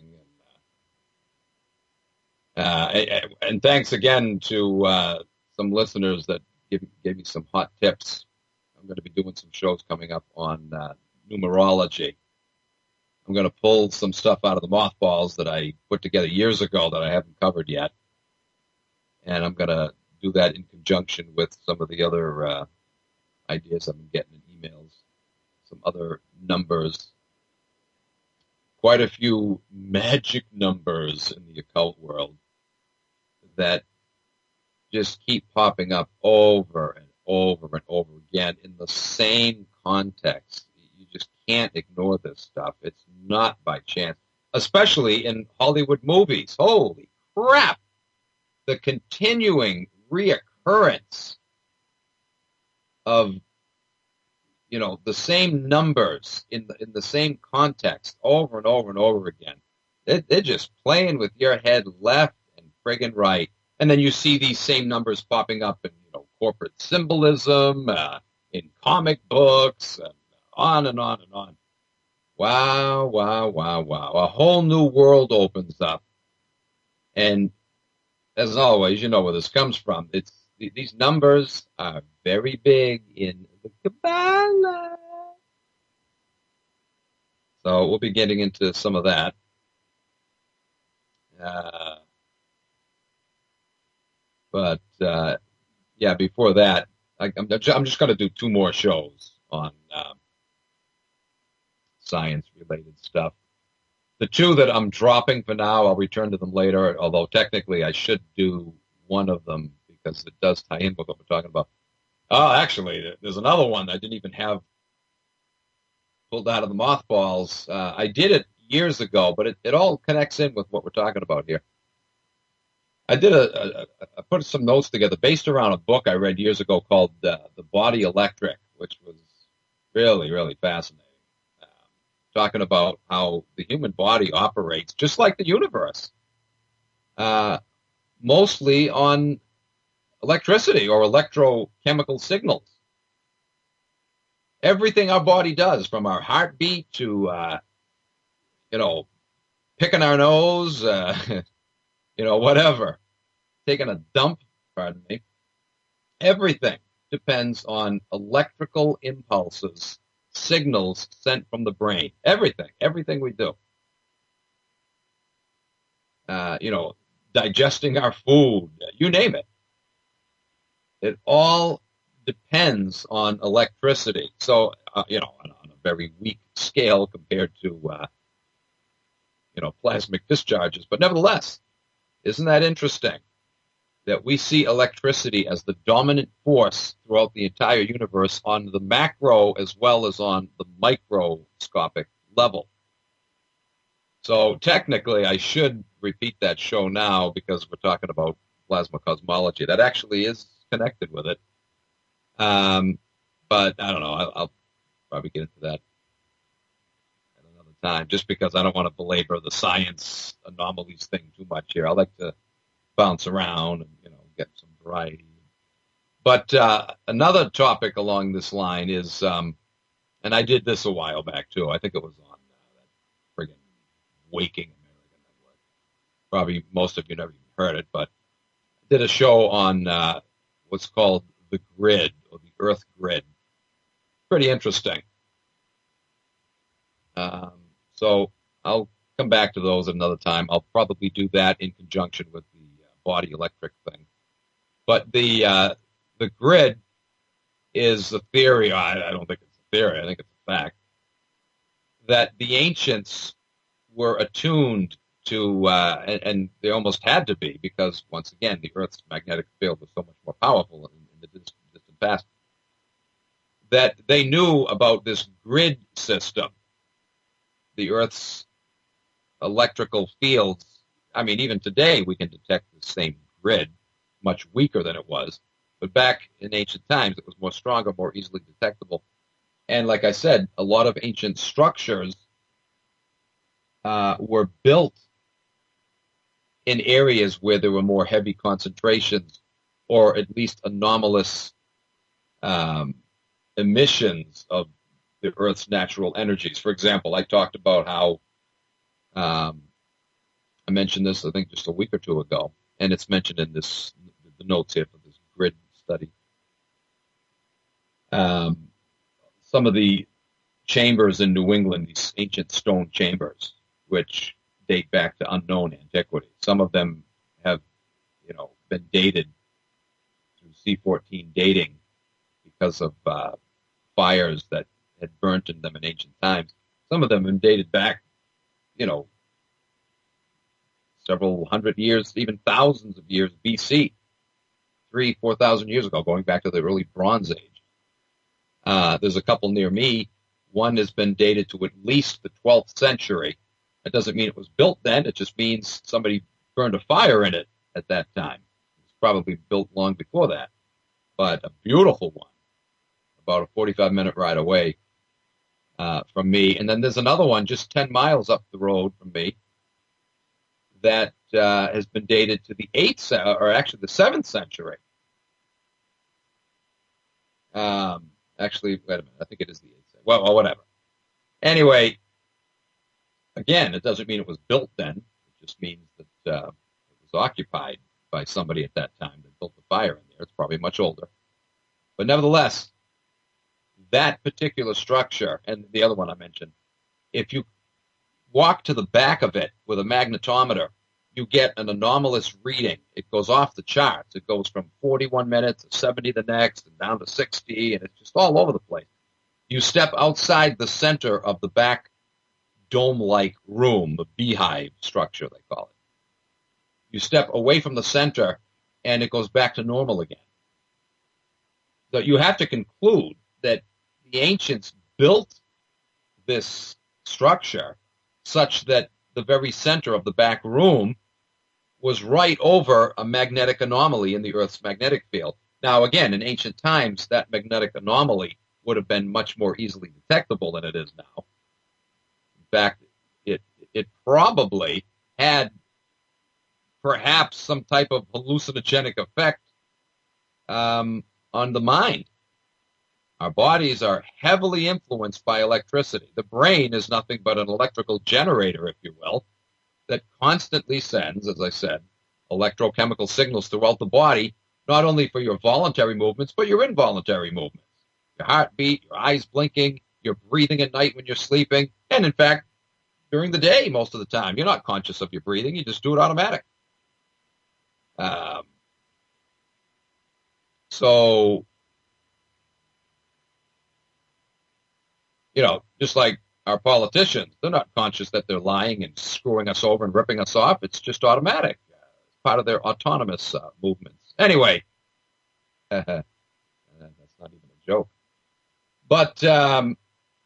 And, uh, and thanks again to uh, some listeners that give, gave me some hot tips. I'm going to be doing some shows coming up on uh, numerology. I'm going to pull some stuff out of the mothballs that I put together years ago that I haven't covered yet. And I'm going to do that in conjunction with some of the other uh, ideas I've been getting in emails, some other numbers. Quite a few magic numbers in the occult world that just keep popping up over and over and over again in the same context. You just can't ignore this stuff. It's not by chance, especially in Hollywood movies. Holy crap! The continuing reoccurrence of you know, the same numbers in the in the same context over and over and over again. They're, they're just playing with your head left and friggin' right. And then you see these same numbers popping up in, you know, corporate symbolism, uh, in comic books, and on and on and on. Wow, wow, wow, wow. A whole new world opens up. And as always, you know where this comes from. It's these numbers are very big in the Kabbalah. So we'll be getting into some of that. Uh, but, uh, yeah, before that, I, I'm, I'm just going to do two more shows on uh, science-related stuff. The two that I'm dropping for now, I'll return to them later, although technically I should do one of them because it does tie in with what we're talking about. Oh, actually, there's another one I didn't even have pulled out of the mothballs. Uh, I did it years ago, but it, it all connects in with what we're talking about here. I did a, a, I put some notes together based around a book I read years ago called uh, The Body Electric, which was really, really fascinating. Um, talking about how the human body operates just like the universe, uh, mostly on electricity or electrochemical signals. Everything our body does, from our heartbeat to, uh, you know, picking our nose, uh, you know, whatever, taking a dump, pardon me, everything depends on electrical impulses, signals sent from the brain. Everything, everything we do. Uh, you know, digesting our food, you name it. It all depends on electricity. So, uh, you know, on, on a very weak scale compared to, uh, you know, plasmic discharges. But nevertheless, isn't that interesting that we see electricity as the dominant force throughout the entire universe on the macro as well as on the microscopic level? So technically, I should repeat that show now because we're talking about plasma cosmology. That actually is connected with it. Um, but I don't know. I'll, I'll probably get into that at another time, just because I don't want to belabor the science anomalies thing too much here. I like to bounce around and, you know, get some variety. But uh, another topic along this line is, um, and I did this a while back too. I think it was on uh, that friggin' Waking American Network. Probably most of you never even heard it, but I did a show on uh, what's called the grid, or the Earth grid. Pretty interesting. Um, so I'll come back to those another time. I'll probably do that in conjunction with the uh, body electric thing. But the uh, the grid is a theory. I, I don't think it's a theory. I think it's a fact that the ancients were attuned to, uh, and, and they almost had to be, because once again, the Earth's magnetic field was so much more powerful in, in the distant, distant past, that they knew about this grid system. The Earth's electrical fields, I mean, even today we can detect the same grid, much weaker than it was, but back in ancient times it was more stronger, more easily detectable. And like I said, a lot of ancient structures uh, were built in areas where there were more heavy concentrations, or at least anomalous um, emissions of the Earth's natural energies. For example, I talked about how um, I mentioned this, I think, just a week or two ago, and it's mentioned in this the notes here for this grid study. Um, some of the chambers in New England, these ancient stone chambers, which date back to unknown antiquity. Some of them have, you know, been dated through C fourteen dating because of uh, fires that had burnt in them in ancient times. Some of them have been dated back, you know, several hundred years, even thousands of years B C, three, four thousand years ago, going back to the early Bronze Age. Uh, there's a couple near me. One has been dated to at least the twelfth century. That doesn't mean it was built then. It just means somebody burned a fire in it at that time. It was probably built long before that. But a beautiful one, about a forty-five minute ride away uh, from me. And then there's another one just ten miles up the road from me that uh, has been dated to the eighth, or actually the seventh century. Um, actually, wait a minute. I think it is the eighth century. Well, well, whatever. Anyway, again, it doesn't mean it was built then. It just means that uh, it was occupied by somebody at that time that built the fire in there. It's probably much older. But nevertheless, that particular structure, and the other one I mentioned, if you walk to the back of it with a magnetometer, you get an anomalous reading. It goes off the charts. It goes from forty-one minutes to seventy the next, and down to sixty, and it's just all over the place. You step outside the center of the back dome-like room, the beehive structure, they call it. You step away from the center, and it goes back to normal again. So you have to conclude that the ancients built this structure such that the very center of the back room was right over a magnetic anomaly in the Earth's magnetic field. Now, again, in ancient times, that magnetic anomaly would have been much more easily detectable than it is now. In fact, it it probably had perhaps some type of hallucinogenic effect um, on the mind. Our bodies are heavily influenced by electricity. The brain is nothing but an electrical generator, if you will, that constantly sends, as I said, electrochemical signals throughout the body, not only for your voluntary movements, but your involuntary movements. Your heartbeat, your eyes blinking, your breathing at night when you're sleeping, and in fact, during the day most of the time. You're not conscious of your breathing, you just do it automatic. Um, so, you know, just like our politicians, they're not conscious that they're lying and screwing us over and ripping us off. It's just automatic. It's part of their autonomous uh, movements. Anyway, that's not even a joke. But, um,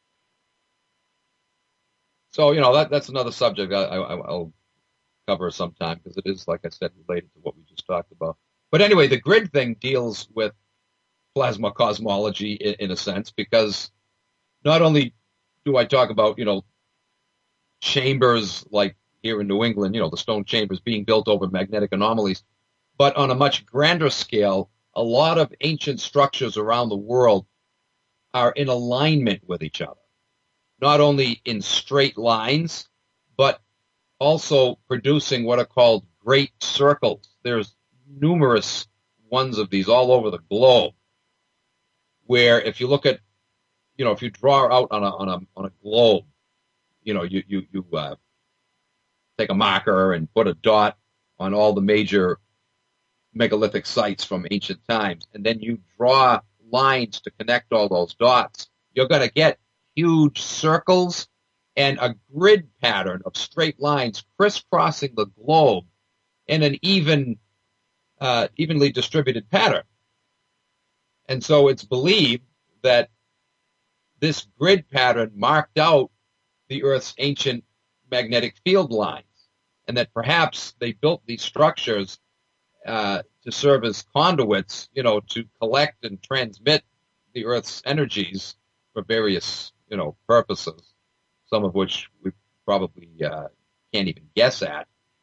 so, you know, that that's another subject I, I, I'll cover sometime because it is, like I said, related to what we just talked about. But anyway, the grid thing deals with plasma cosmology in, in a sense, because not only do I talk about, you know, chambers like here in New England, you know, the stone chambers being built over magnetic anomalies, but on a much grander scale, a lot of ancient structures around the world are in alignment with each other, not only in straight lines, but also producing what are called great circles. There's numerous ones of these all over the globe, where if you look at, you know, if you draw out on a on a on a globe, you know, you you you uh, take a marker and put a dot on all the major megalithic sites from ancient times, and then you draw lines to connect all those dots, you're going to get huge circles and a grid pattern of straight lines crisscrossing the globe in an even, uh, evenly distributed pattern. And so it's believed that this grid pattern marked out the Earth's ancient magnetic field lines, and that perhaps they built these structures uh, to serve as conduits, you know, to collect and transmit the Earth's energies for various, you know, purposes, some of which we probably uh, can't even guess at.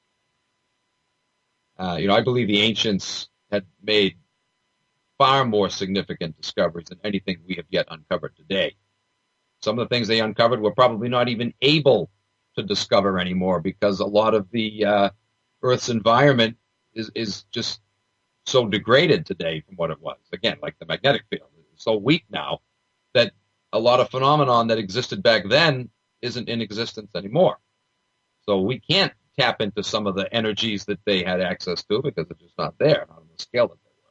Uh, you know, I believe the ancients had made far more significant discoveries than anything we have yet uncovered today. Some of the things they uncovered we're probably not even able to discover anymore because a lot of the uh, Earth's environment is, is just so degraded today from what it was. Again, like the magnetic field is so weak now that a lot of phenomenon that existed back then isn't in existence anymore. So we can't tap into some of the energies that they had access to because they're just not there, not on the scale that they were.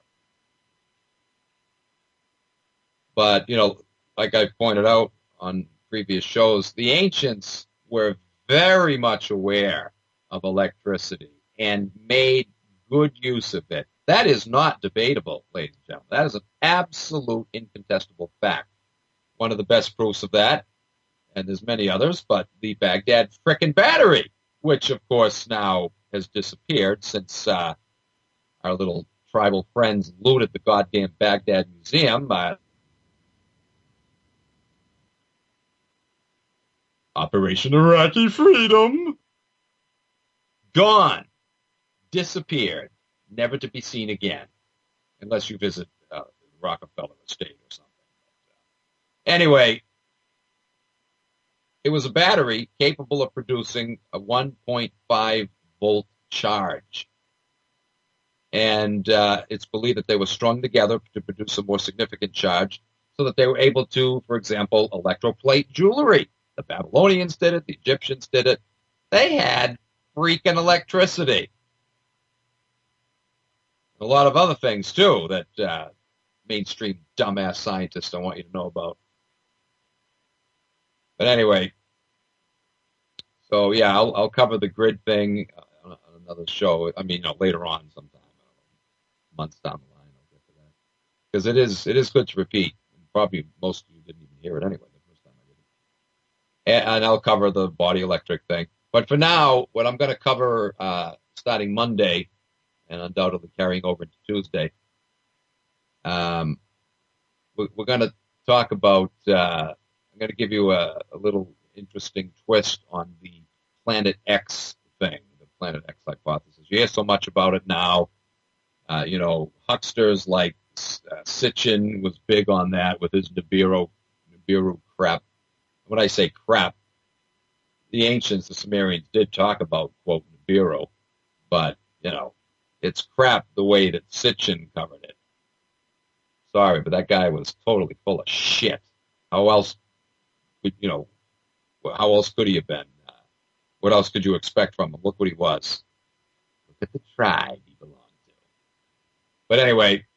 But, you know, like I pointed out on previous shows, the ancients were very much aware of electricity and made good use of it. That is not debatable, ladies and gentlemen. That is an absolute incontestable fact. One of the best proofs of that, and there's many others, but the Baghdad frickin' battery, which of course now has disappeared since uh, our little tribal friends looted the goddamn Baghdad Museum. Uh, Operation Iraqi Freedom. Gone. Disappeared. Never to be seen again. Unless you visit uh, Rockefeller Estate or something. But, uh, anyway, it was a battery capable of producing a one point five volt charge. And uh, it's believed that they were strung together to produce a more significant charge so that they were able to, for example, electroplate jewelry. The Babylonians did it. The Egyptians did it. They had freaking electricity. A lot of other things, too, that uh, mainstream dumbass scientists don't want you to know about. But anyway, so yeah, I'll, I'll cover the grid thing on, on another show. I mean, you know, later on sometime, I don't know, months down the line, I'll get to that. Because it is, it is good to repeat. Probably most of you didn't even hear it anyway. And I'll cover the body electric thing. But for now, what I'm going to cover uh, starting Monday and undoubtedly carrying over into Tuesday, um, we're going to talk about, uh, I'm going to give you a, a little interesting twist on the Planet X thing, the Planet X hypothesis. You hear so much about it now. Uh, you know, hucksters like uh, Sitchin was big on that with his Nibiru, Nibiru crap. When I say crap, the ancients, the Sumerians, did talk about, quote, Nibiru, but, you know, it's crap the way that Sitchin covered it. Sorry, but that guy was totally full of shit. How else could, you know, how else could he have been? Uh, what else could you expect from him? Look what he was. Look at the tribe he belonged to. But anyway,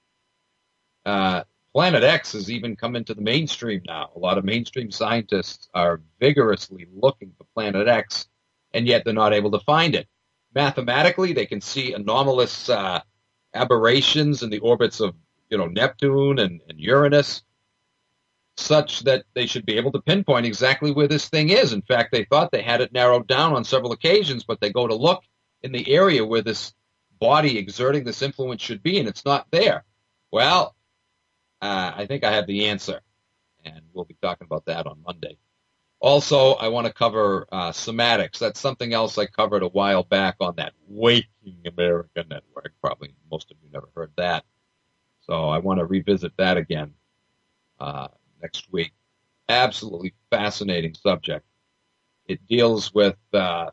uh, Planet X has even come into the mainstream now. A lot of mainstream scientists are vigorously looking for Planet X, and yet they're not able to find it. Mathematically, they can see anomalous uh, aberrations in the orbits of, you know, Neptune and, and Uranus, such that they should be able to pinpoint exactly where this thing is. In fact, they thought they had it narrowed down on several occasions, but they go to look in the area where this body exerting this influence should be, and it's not there. Well, uh, I think I have the answer, and we'll be talking about that on Monday. Also, I want to cover uh, somatics. That's something else I covered a while back on that Waking America Network. Probably most of you never heard that. So I want to revisit that again uh, next week. Absolutely fascinating subject. It deals with uh,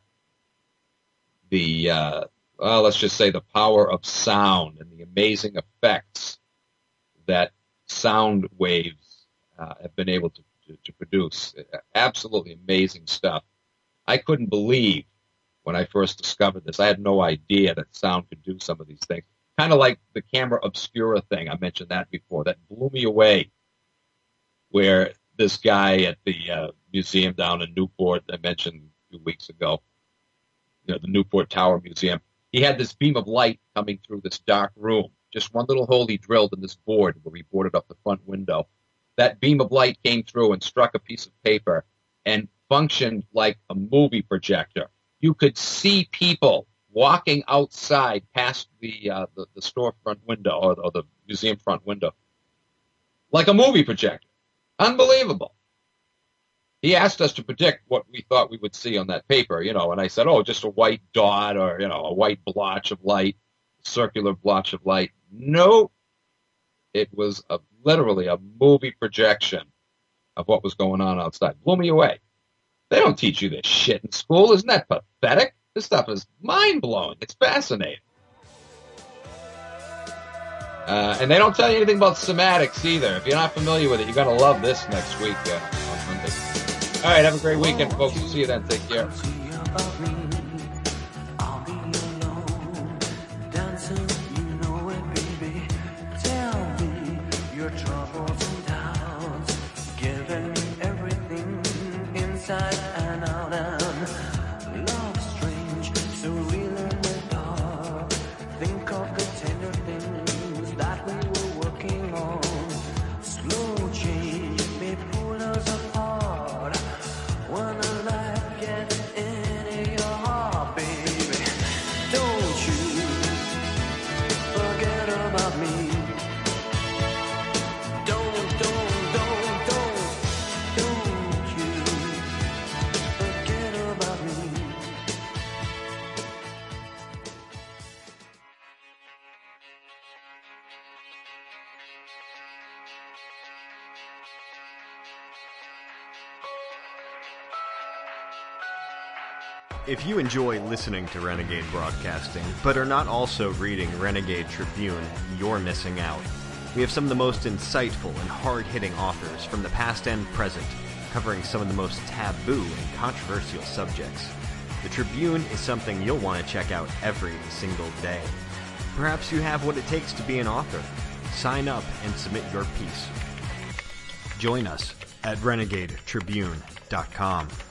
the, uh, well, let's just say the power of sound and the amazing effects that sound waves uh, have been able to To, to produce. Absolutely amazing stuff. I couldn't believe when I first discovered this. I had no idea that sound could do some of these things. Kind of like the camera obscura thing. I mentioned that before. That blew me away. Where this guy at the uh, museum down in Newport, I mentioned a few weeks ago, you know, the Newport Tower Museum, he had this beam of light coming through this dark room. Just one little hole he drilled in this board where he boarded up the front window. That beam of light came through and struck a piece of paper and functioned like a movie projector. You could see people walking outside past the uh, the, the storefront window or, or the museum front window like a movie projector. Unbelievable. He asked us to predict what we thought we would see on that paper, you know, and I said, oh, just a white dot or, you know, a white blotch of light, circular blotch of light. No, it was a literally a movie projection of what was going on outside. Blew me away. They don't teach you this shit in school. Isn't that pathetic? This stuff is mind-blowing. It's fascinating. Uh, and they don't tell you anything about somatics either. If you're not familiar with it, you're going to love this next week uh, on Monday. All right, have a great weekend, folks. We'll see you then. Take care. If you enjoy listening to Renegade Broadcasting, but are not also reading Renegade Tribune, you're missing out. We have some of the most insightful and hard-hitting authors from the past and present, covering some of the most taboo and controversial subjects. The Tribune is something you'll want to check out every single day. Perhaps you have what it takes to be an author. Sign up and submit your piece. Join us at renegade tribune dot com.